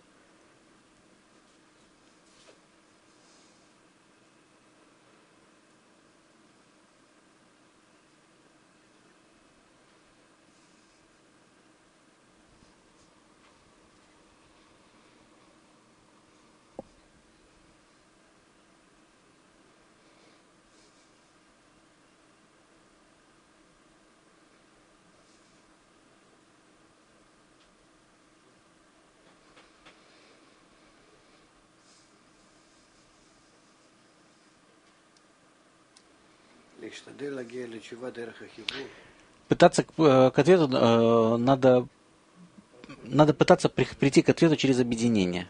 Пытаться к, к ответу э, надо, надо пытаться при, прийти к ответу через объединение.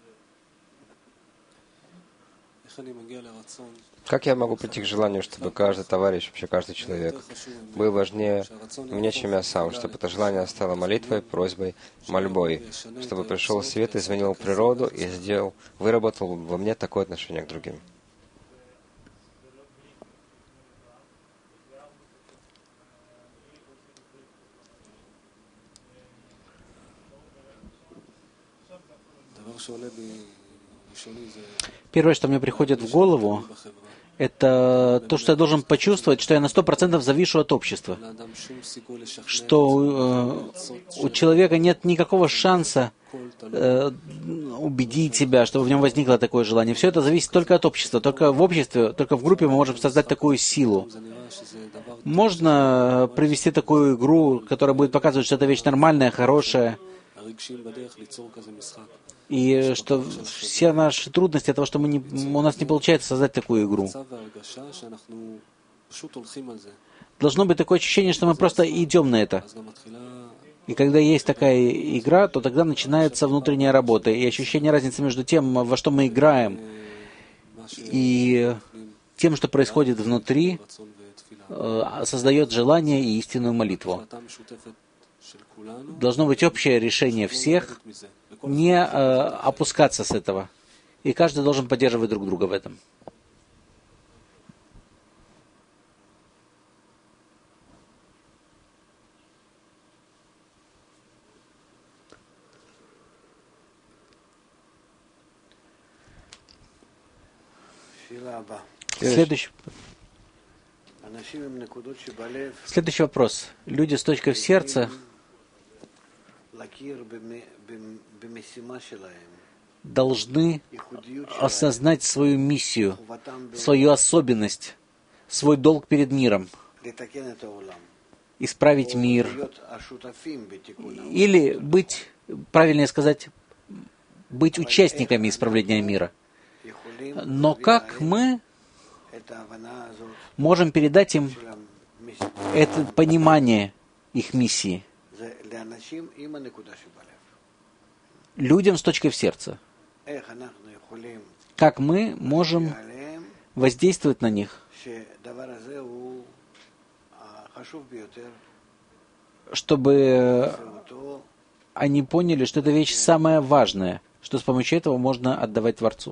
Как я могу прийти к желанию, чтобы каждый товарищ, вообще каждый человек, был важнее мне, чем я сам, чтобы это желание стало молитвой, просьбой, мольбой, чтобы пришел свет, изменил природу и сделал, выработал во мне такое отношение к другим. Первое, что мне приходит в голову, это то, что я должен почувствовать, что я на сто процентов завишу от общества. Что э, у человека нет никакого шанса э, убедить себя, чтобы в нем возникло такое желание. Все это зависит только от общества. Только в обществе, только в группе мы можем создать такую силу. Можно провести такую игру, которая будет показывать, что это вещь нормальная, хорошая. И что все наши трудности, от того, что мы не, у нас не получается создать такую игру. Должно быть такое ощущение, что мы просто идем на это. И когда есть такая игра, то тогда начинается внутренняя работа. И ощущение разницы между тем, во что мы играем, и тем, что происходит внутри, создает желание и истинную молитву. Должно быть общее решение всех, не э, опускаться с этого. И каждый должен поддерживать друг друга в этом. Следующий, следующий вопрос. Люди с точкой в сердце должны осознать свою миссию, свою особенность, свой долг перед миром, исправить мир, или быть, правильнее сказать, быть участниками исправления мира. Но как мы можем передать им это понимание их миссии? Людям с точкой в сердце. Как мы можем воздействовать на них, чтобы они поняли, что это вещь самая важная, что с помощью этого можно отдавать Творцу.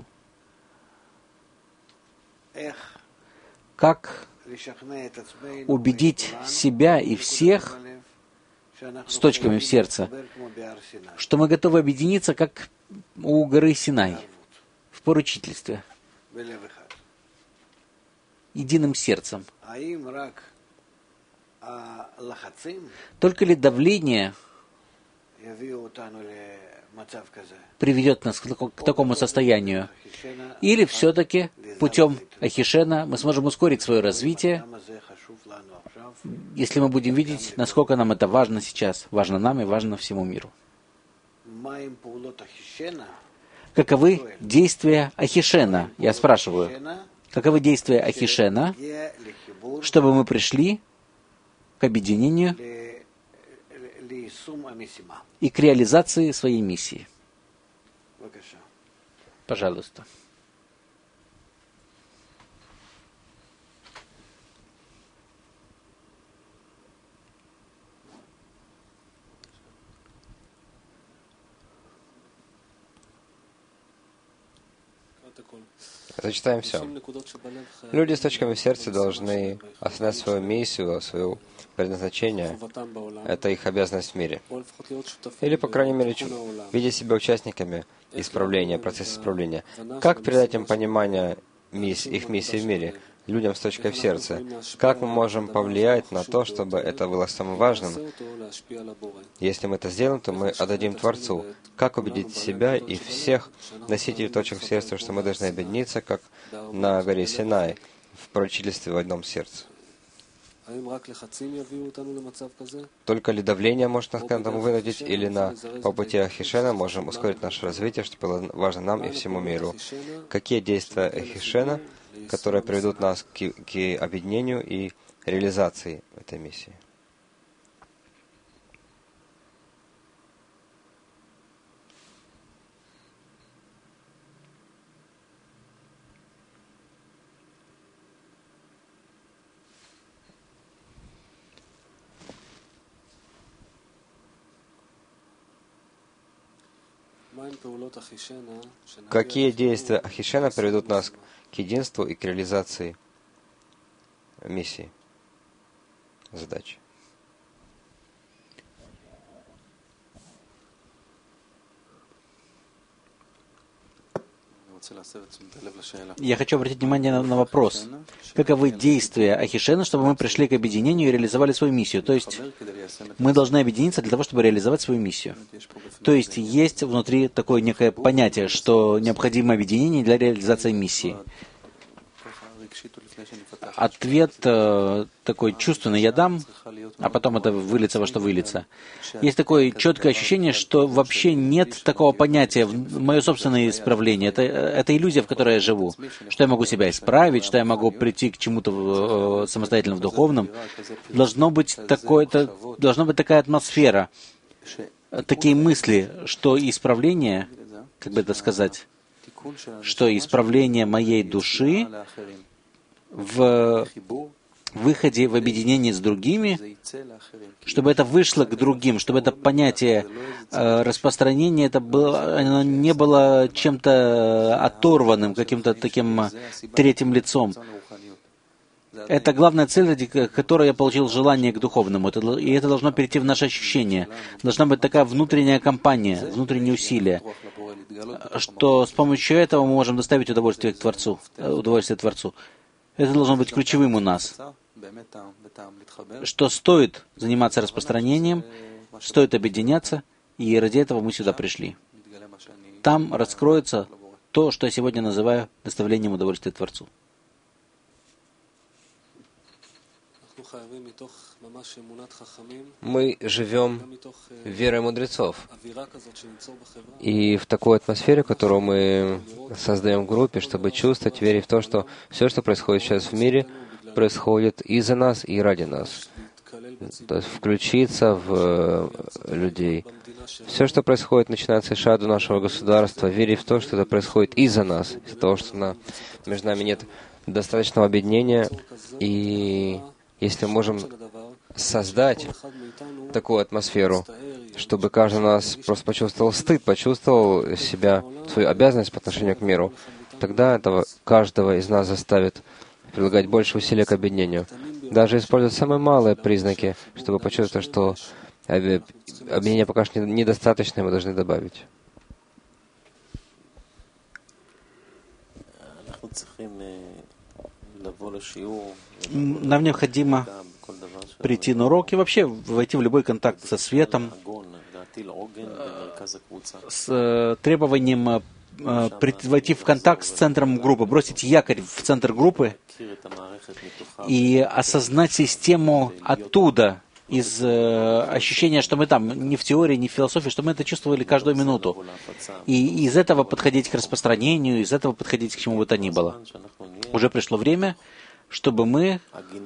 Как убедить себя и всех с точками в сердце, что мы готовы объединиться, как у горы Синай, в поручительстве, единым сердцем. Только ли давление приведет нас к такому состоянию? Или все-таки путем Ахишена мы сможем ускорить свое развитие, если мы будем видеть, насколько нам это важно сейчас, важно нам и важно всему миру. Каковы действия Ахишена? Я спрашиваю, каковы действия Ахишена, чтобы мы пришли к объединению и к реализации своей миссии? Пожалуйста. Зачитаем все. Люди с точками в сердце должны осознать свою миссию, свое предназначение. Это их обязанность в мире. Или, по крайней мере, видеть себя участниками исправления, процесса исправления. Как передать им понимание мисс, их миссии в мире, людям с точкой в сердце? Как мы можем повлиять на то, чтобы это было самым важным? Если мы это сделаем, то мы отдадим Творцу. Как убедить себя и всех носителей точек в сердце, что мы должны объединиться, как на горе Синай, в поручительстве в одном сердце? Только ли давление может нас к этому вынудить, или на, по пути Ахишена можем ускорить наше развитие, что было важно нам и всему миру? Какие действия Ахишена, которые приведут нас к, к объединению и реализации этой миссии? Какие действия Ахишена приведут нас к единству и к реализации миссии, задачи? Я хочу обратить внимание на, на вопрос. Каковы действия Ахишена, чтобы мы пришли к объединению и реализовали свою миссию? То есть, мы должны объединиться для того, чтобы реализовать свою миссию. То есть, есть внутри такое некое понятие, что необходимо объединение для реализации миссии. Ответ э, такой чувственный я дам, а потом это выльется во что выльется. Есть такое четкое ощущение, что вообще нет такого понятия в мое собственное исправление. Это, это иллюзия, в которой я живу. Что я могу себя исправить, что я могу прийти к чему-то э, самостоятельно в духовном. Должно быть такое-то, должна быть такая атмосфера, такие мысли, что исправление, как бы это сказать, что исправление моей души в выходе в объединении с другими, чтобы это вышло к другим, чтобы это понятие э, распространения это было, оно не было чем-то оторванным, каким-то таким третьим лицом. Это главная цель, ради которой я получил желание к духовному. Это, и это должно перейти в наше ощущение. Должна быть такая внутренняя кампания, внутренние усилия, что с помощью этого мы можем доставить удовольствие к Творцу, удовольствие Творцу. Это должно быть ключевым у нас. Что стоит заниматься распространением, стоит объединяться, и ради этого мы сюда пришли. Там раскроется то, что я сегодня называю доставлением удовольствия Творцу. Мы живем верой мудрецов. И в такой атмосфере, которую мы создаем в группе, чтобы чувствовать, верить в то, что все, что происходит сейчас в мире, происходит из-за нас и ради нас. То есть включиться в людей. Все, что происходит, начиная с Ишаду нашего государства, верить в то, что это происходит из-за нас, из-за того, что на, между нами нет достаточного объединения, и если мы можем создать такую атмосферу, чтобы каждый из нас просто почувствовал стыд, почувствовал себя, свою обязанность по отношению к миру, тогда этого каждого из нас заставит прилагать больше усилий к объединению. Даже использовать самые малые признаки, чтобы почувствовать, что объединение пока что недостаточно, и мы должны добавить. Нам необходимо прийти на урок и вообще войти в любой контакт со светом, с требованием войти в контакт с центром группы, бросить якорь в центр группы и осознать систему оттуда, из э, ощущения, что мы там не в теории, не в философии, что мы это чувствовали каждую минуту. И из этого подходить к распространению, из этого подходить к чему бы то ни было. Уже пришло время, чтобы мы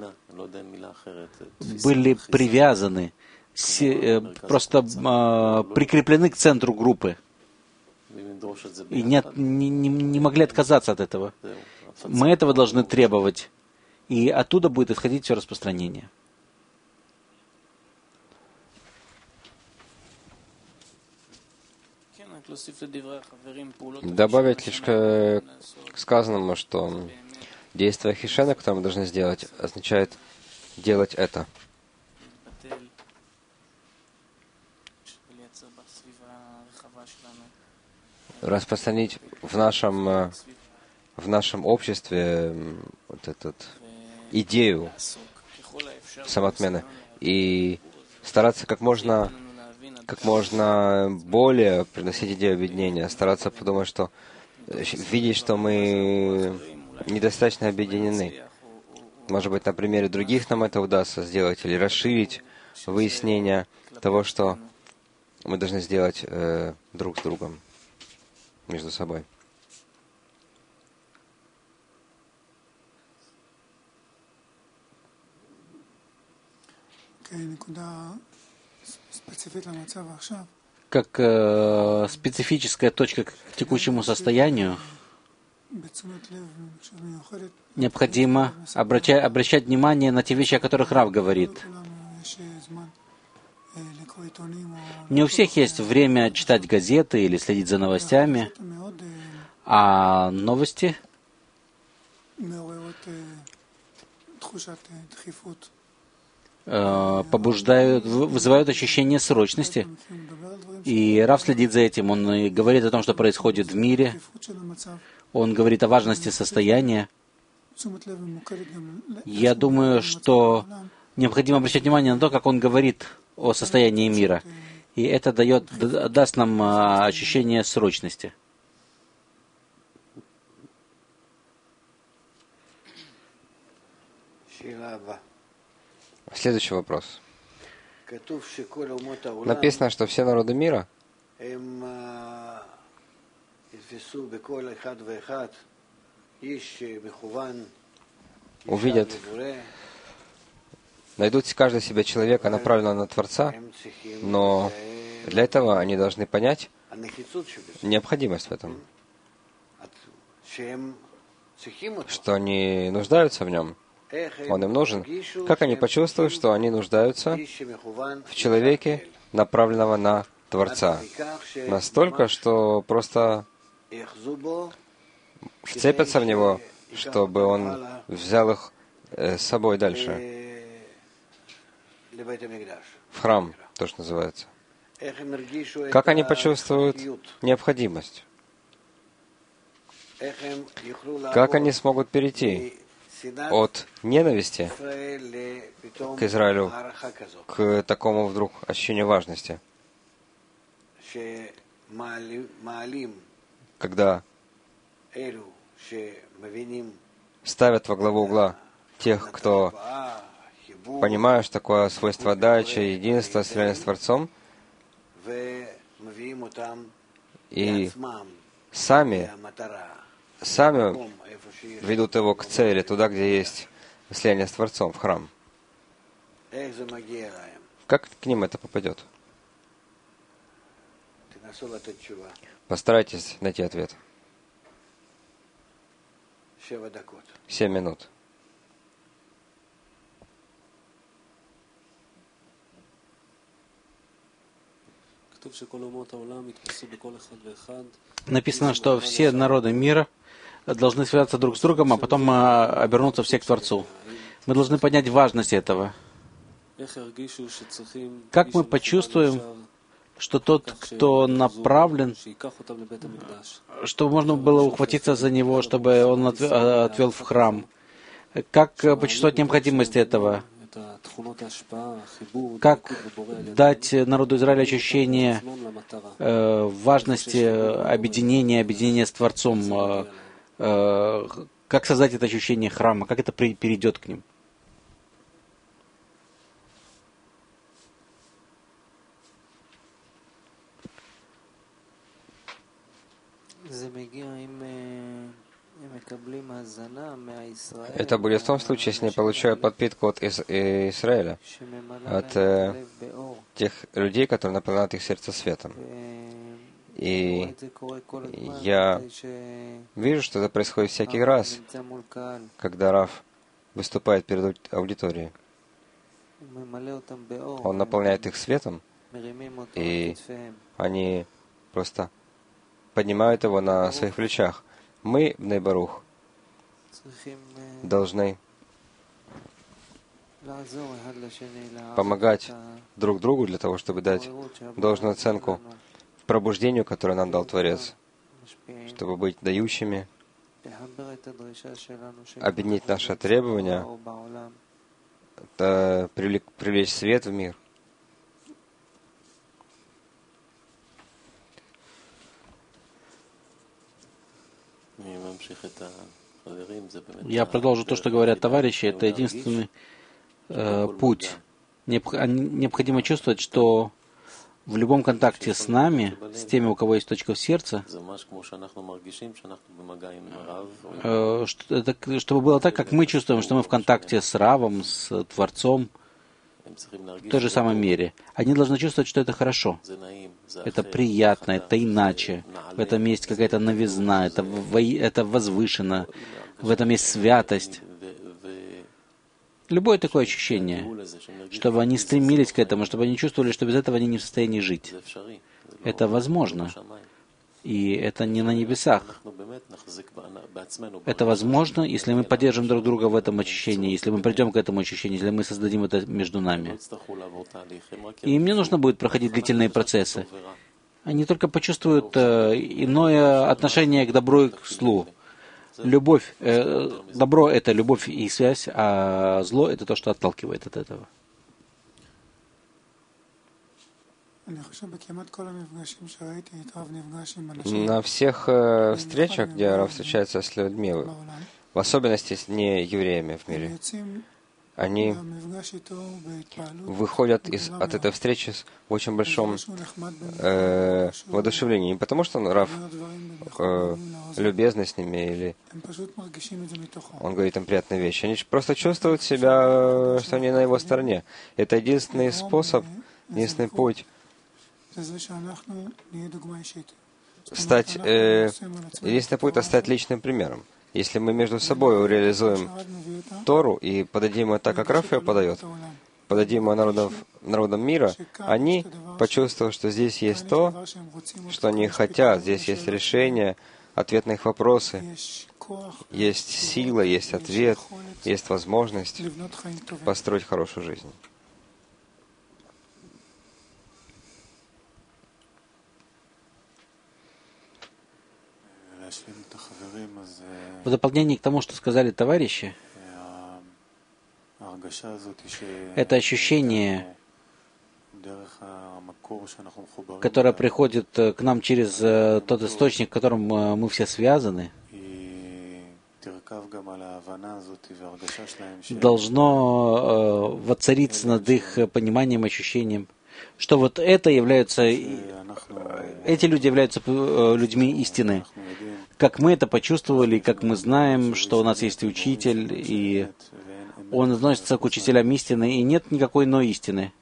были привязаны, с, э, просто э, прикреплены к центру группы. И не, не, не могли отказаться от этого. Мы этого должны требовать. И оттуда будет исходить все распространение. Добавить лишь к сказанному, что действие Хишена, которое мы должны сделать, означает делать это. Распространить в нашем, в нашем обществе вот эту идею самоотмены и стараться как можно как можно более приносить идею объединения, стараться подумать, что видеть, что мы недостаточно объединены. Может быть, на примере других нам это удастся сделать, или расширить выяснение того, что мы должны сделать э, друг с другом, между собой. Как э, специфическая точка к текущему состоянию, необходимо обращать, обращать внимание на те вещи, о которых Рав говорит. Не у всех есть время читать газеты или следить за новостями, а новости побуждают, вызывают ощущение срочности. И Рав следит за этим. Он и говорит о том, что происходит в мире. Он говорит о важности состояния. Я думаю, что необходимо обращать внимание на то, как он говорит о состоянии мира. И это дает, даст нам ощущение срочности. Следующий вопрос. Написано, что все народы мира увидят, найдут каждый себе человека, направленного на Творца, но для этого они должны понять необходимость в этом, что они нуждаются в нем. Он им нужен. Как они почувствуют, что они нуждаются в человеке, направленного на Творца? Настолько, что просто вцепятся в него, чтобы он взял их с собой дальше. В храм, то, что называется. Как они почувствуют необходимость? Как они смогут перейти от ненависти к Израилю к такому вдруг ощущению важности, когда ставят во главу угла тех, кто понимает, что такое свойство отдачи, единства, связанное с Творцом, и сами, сами ведут его к цели, туда, где есть слияние с Творцом, в храм. Как к ним это попадет? Постарайтесь найти ответ. Семь минут. написано, что все народы мира должны связаться друг с другом, а потом обернуться все к Творцу. Мы должны понять важность этого. Как мы почувствуем, что тот, кто направлен, чтобы можно было ухватиться за него, чтобы он отвел в храм? Как почувствовать необходимость этого? Как дать народу Израиля ощущение э, важности объединения, объединения с Творцом? Э, э, как создать это ощущение храма? Как это при, перейдет к ним? Это будет в том случае, если не получают подпитку от Из- Израиля, от э, тех людей, которые наполняют их сердце светом. И я вижу, что это происходит всякий раз, когда Рав выступает перед аудиторией. Он наполняет их светом, и они просто поднимают его на своих плечах. Мы, Бней Барух, должны помогать друг другу для того, чтобы дать должную оценку пробуждению, которое нам дал Творец, чтобы быть дающими, объединить наши требования, привлечь, привлечь свет в мир. Я продолжу то, что говорят товарищи. Это единственный э, путь. Необх... Необходимо чувствовать, что в любом контакте с нами, с теми, у кого есть точка в сердце, э, что, это, чтобы было так, как мы чувствуем, что мы в контакте с Равом, с Творцом, в той же самой мере. Они должны чувствовать, что это хорошо. Это приятно, это иначе. В этом есть какая-то новизна, это, это возвышенно. В этом есть святость. Любое такое ощущение, чтобы они стремились к этому, чтобы они чувствовали, что без этого они не в состоянии жить. Это возможно. И это не на небесах. Это возможно, если мы поддержим друг друга в этом ощущении, если мы придем к этому ощущению, если мы создадим это между нами. И им не нужно будет проходить длительные процессы. Они только почувствуют э, иное отношение к добру и к злу. Любовь, э, добро — это любовь и связь, а зло — это то, что отталкивает от этого. На всех э, встречах, где Рав встречается с людьми, в особенности с неевреями в мире, они выходят из, от этой встречи с очень большим э, воодушевлением. Не потому, что он Рав э, любезный с ними, или он говорит им приятные вещи. Они просто чувствуют себя, что они на его стороне. Это единственный способ, единственный путь стать, э, единственный путь — это стать личным примером. Если мы между собой реализуем Тору и подадим ее так, как Рав ее подает, подадим ее народам, народам мира, они почувствуют, что здесь есть то, что они хотят, здесь есть решение, ответ на их вопросы, есть сила, есть ответ, есть возможность построить хорошую жизнь. В дополнение к тому, что сказали товарищи, это ощущение, которое приходит к нам через тот источник, к которому мы все связаны, должно воцариться над их пониманием, ощущением, что вот это является, эти люди являются людьми истины. Как мы это почувствовали, как мы знаем, что у нас есть учитель, и он относится к учителям истины, и нет никакой иной истины,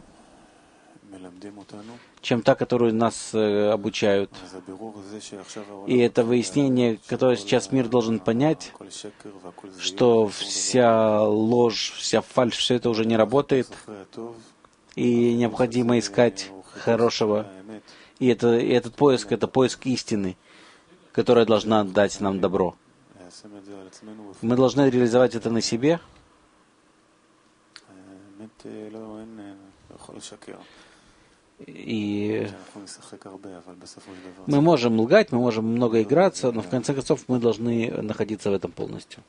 чем та, которую нас э, обучают. И это выяснение, которое сейчас мир должен понять, что вся ложь, вся фальшь, все это уже не работает, и необходимо искать хорошего. И, это, и этот поиск — это поиск истины, которая должна дать нам добро. Мы должны реализовать это на себе. И мы можем лгать, мы можем много играться, но в конце концов мы должны находиться в этом полностью.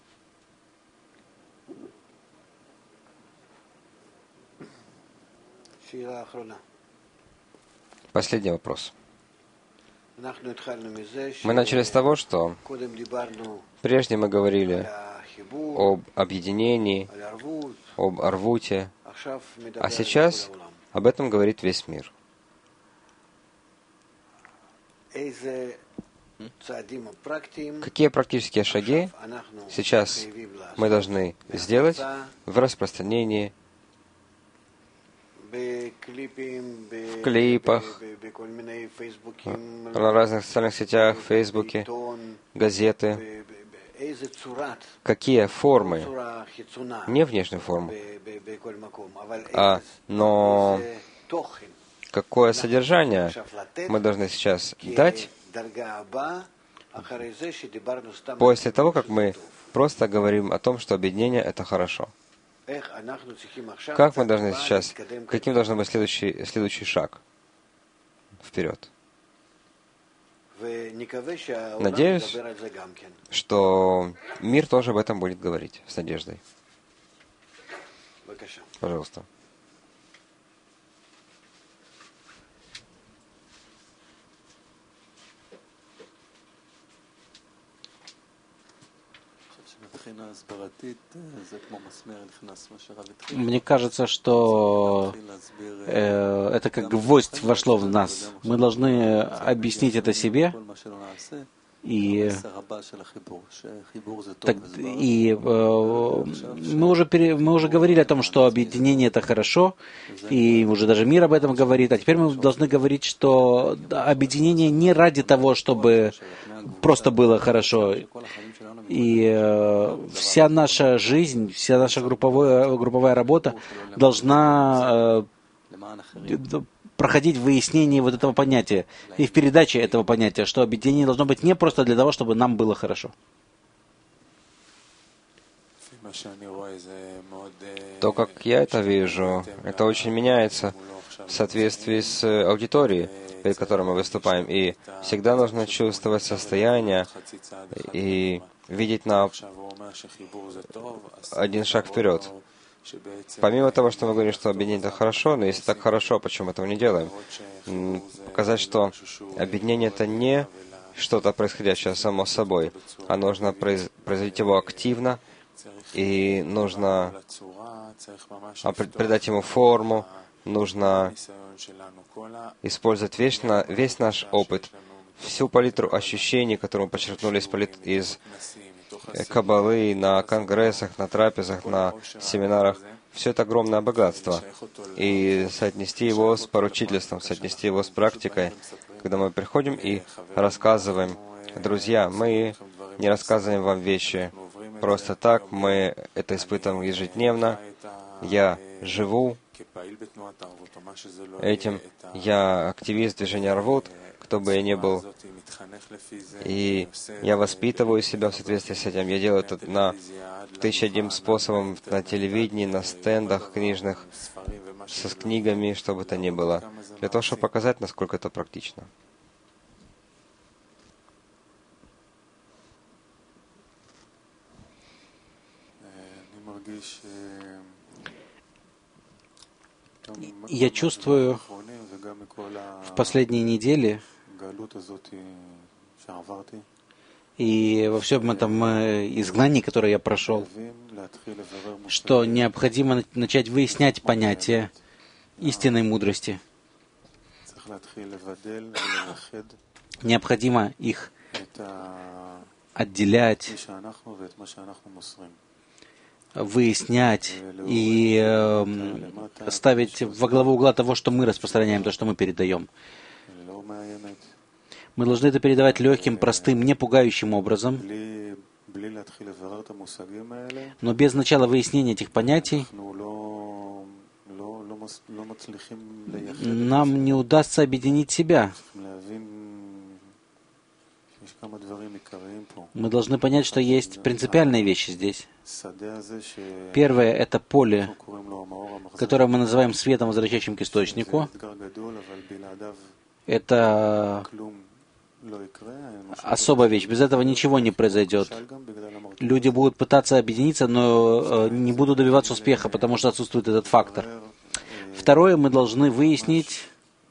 Последний вопрос. Мы начали с того, что прежде мы говорили об объединении, об арвуте, а сейчас об этом говорит весь мир. Какие практические шаги сейчас мы должны сделать в распространении, в клипах, на разных социальных сетях, в Фейсбуке, газеты? Какие формы, не внешнюю форму, а, но какое содержание мы должны сейчас дать после того, как мы просто говорим о том, что объединение — это хорошо? Как мы должны сейчас, каким должен быть следующий, следующий шаг вперед? Надеюсь, что мир тоже об этом будет говорить, с надеждой. Пожалуйста. Мне кажется, что э, это как гвоздь вошло в нас. Мы должны объяснить это себе. И, так, и э, мы, уже пере, мы уже говорили о том, что объединение — это хорошо, и уже даже мир об этом говорит. А теперь мы должны говорить, что объединение не ради того, чтобы просто было хорошо. И э, вся наша жизнь, вся наша групповая, групповая работа должна э, проходить в выяснении вот этого понятия и в передаче этого понятия, что объединение должно быть не просто для того, чтобы нам было хорошо. То, как я это вижу, это очень меняется в соответствии с аудиторией, перед которой мы выступаем. И всегда нужно чувствовать состояние и видеть на один шаг вперед. Помимо того, что мы говорим, что объединение — это хорошо, но если так хорошо, почему мы этого не делаем? Показать, что объединение — это не что-то происходящее само собой, а нужно производить его активно, и нужно придать ему форму, нужно использовать весь, на, весь наш опыт, всю палитру ощущений, которую мы подчеркнули из, полит, из каббалы, на конгрессах, на трапезах, на семинарах. Все это огромное богатство. И соотнести его с поручительством, соотнести его с практикой, когда мы приходим и рассказываем: друзья, мы не рассказываем вам вещи просто так, мы это испытываем ежедневно. Я живу этим, я активист движения Арвут, кто бы я ни был, и я воспитываю себя в соответствии с этим. Я делаю это на тысяча один способом, на телевидении, на стендах книжных, с книгами, что бы то ни было, для того, чтобы показать, насколько это практично. Я чувствую в последние недели и во всем этом изгнании, которое я прошел, что необходимо начать выяснять понятие истинной мудрости. Необходимо их отделять, выяснять и э, ставить во главу угла того, что мы распространяем, то, что мы передаем. Мы должны это передавать легким, простым, не пугающим образом, но без начала выяснения этих понятий нам не удастся объединить себя. Мы должны понять, что есть принципиальные вещи здесь. Первое — это поле, которое мы называем светом, возвращающим к источнику. Это особая вещь. Без этого ничего не произойдет. Люди будут пытаться объединиться, но не будут добиваться успеха, потому что отсутствует этот фактор. Второе, мы должны выяснить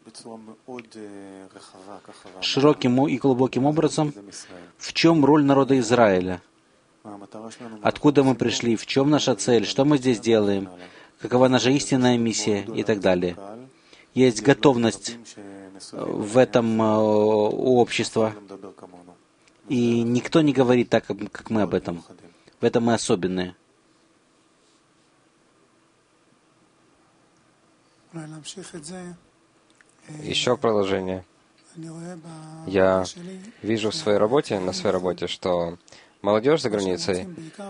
широким и глубоким образом, в чем роль народа Израиля, откуда мы пришли, в чем наша цель, что мы здесь делаем, какова наша истинная миссия и так далее. Есть готовность в этом у общества, и никто не говорит так, как мы об этом. В этом мы особенные. Еще продолжение. Я вижу в своей работе, на своей работе, что молодежь за границей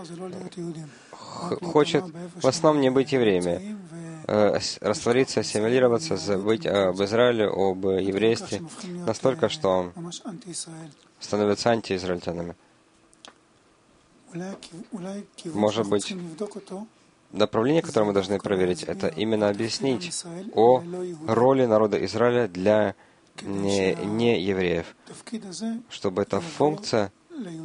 хочет в основном не быть евреями, э, раствориться, ассимилироваться, забыть об Израиле, об еврействе, настолько, что становятся антиизраильтянами. Может быть, направление, которое мы должны проверить, это именно объяснить о роли народа Израиля для не, не евреев, чтобы эта функция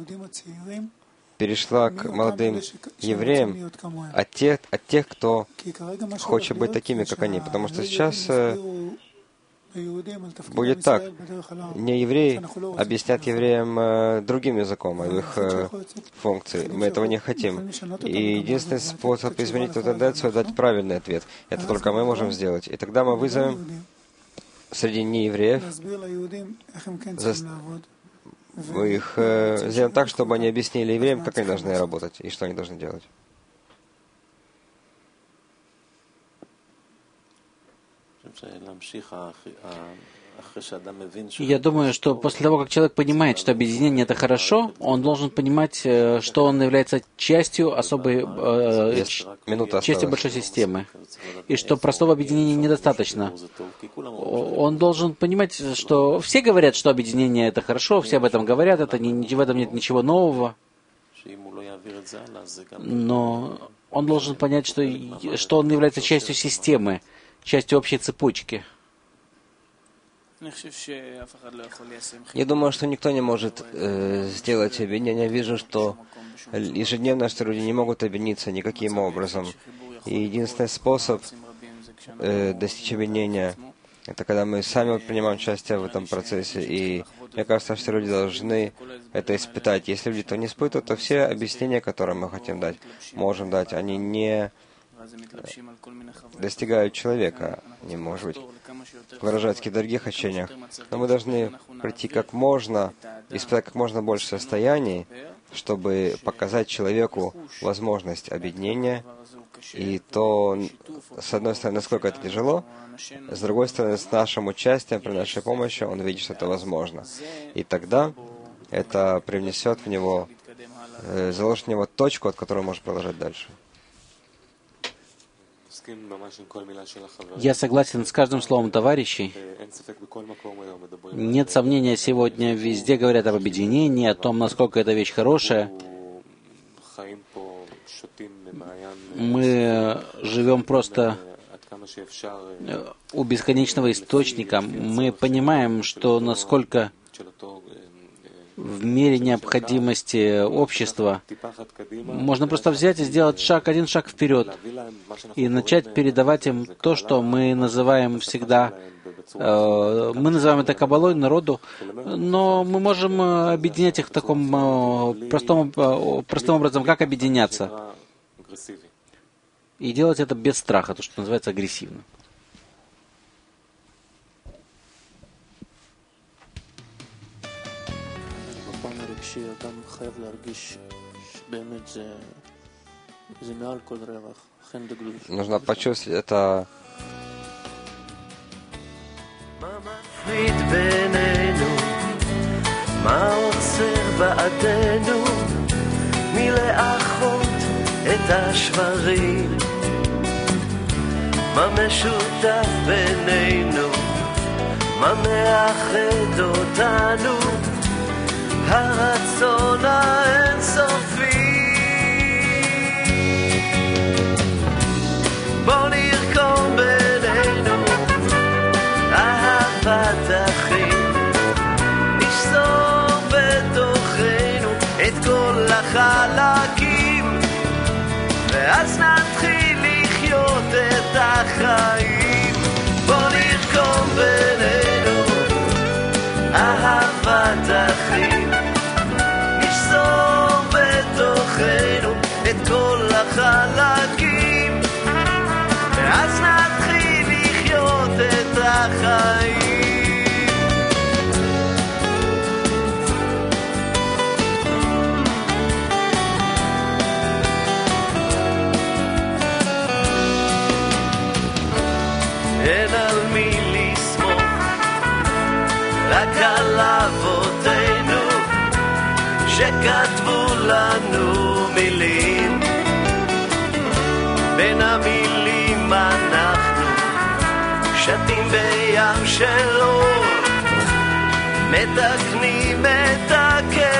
перешла к молодым евреям от тех, от тех, кто хочет быть такими, как они. Потому что сейчас э, будет так. Не евреи объяснят евреям э, другим языком о их э, функции. Мы этого не хотим. И единственный способ изменить эту тенденцию — дать правильный ответ. Это только мы можем сделать. И тогда мы вызовем среди неевреев, мы их э, сделаем так, чтобы они объяснили евреям, как они должны работать и что они должны делать. Я думаю, что после того, как человек понимает, что объединение — это хорошо, он должен понимать, что он является частью особой, э, частью большой системы, и что простого объединения недостаточно. Он должен понимать, что все говорят, что объединение — это хорошо, все об этом говорят, это не, в этом нет ничего нового, но он должен понять, что, что он является частью системы, частью общей цепочки. Я думаю, что никто не может э, сделать объединение. Я вижу, что ежедневно, что люди не могут объединиться никаким образом. И единственный способ э, достичь объединения — это когда мы сами принимаем участие в этом процессе. И мне кажется, что люди должны это испытать. Если люди это не испытывают, то все объяснения, которые мы хотим дать, можем дать, они не достигают человека, не может быть, выражать в каких-то других ощущениях. Но мы должны прийти как можно, испытать как можно больше состояний, чтобы показать человеку возможность объединения. И то, с одной стороны, насколько это тяжело, с другой стороны, с нашим участием, при нашей помощи, он видит, что это возможно. И тогда это привнесет в него, заложит в него точку, от которой он может продолжать дальше. Я согласен с каждым словом товарищей. Нет сомнения, сегодня везде говорят об объединении, о том, насколько эта вещь хорошая. Мы живем просто у бесконечного источника. Мы понимаем, что насколько в мере необходимости общества можно просто взять и сделать шаг, один шаг вперед и начать передавать им то, что мы называем всегда, э, мы называем это кабалой народу, но мы можем объединять их в таком э, простом, э, простым образом, как объединяться, и делать это без страха, то, что называется агрессивно. Нужно почувствовать это. מה משותף בינינו, מה מאחד אותנו, הרצון האינסופי. בוא נרקום בינינו אהבת אחים, נשזור בתוכנו את כל החלקים, ואז נתחיל לחיות את החיים. בוא נרקום בינינו אהבת אחים, נשזור בתוכנו את כל החלקים, ואז נתחיל לחיות את החיים. אין על מי לסמוך, רק על אבותינו שכתבו לנו מילים. בין המילים אנחנו שתים בים של אור, מתקנים את הכאב.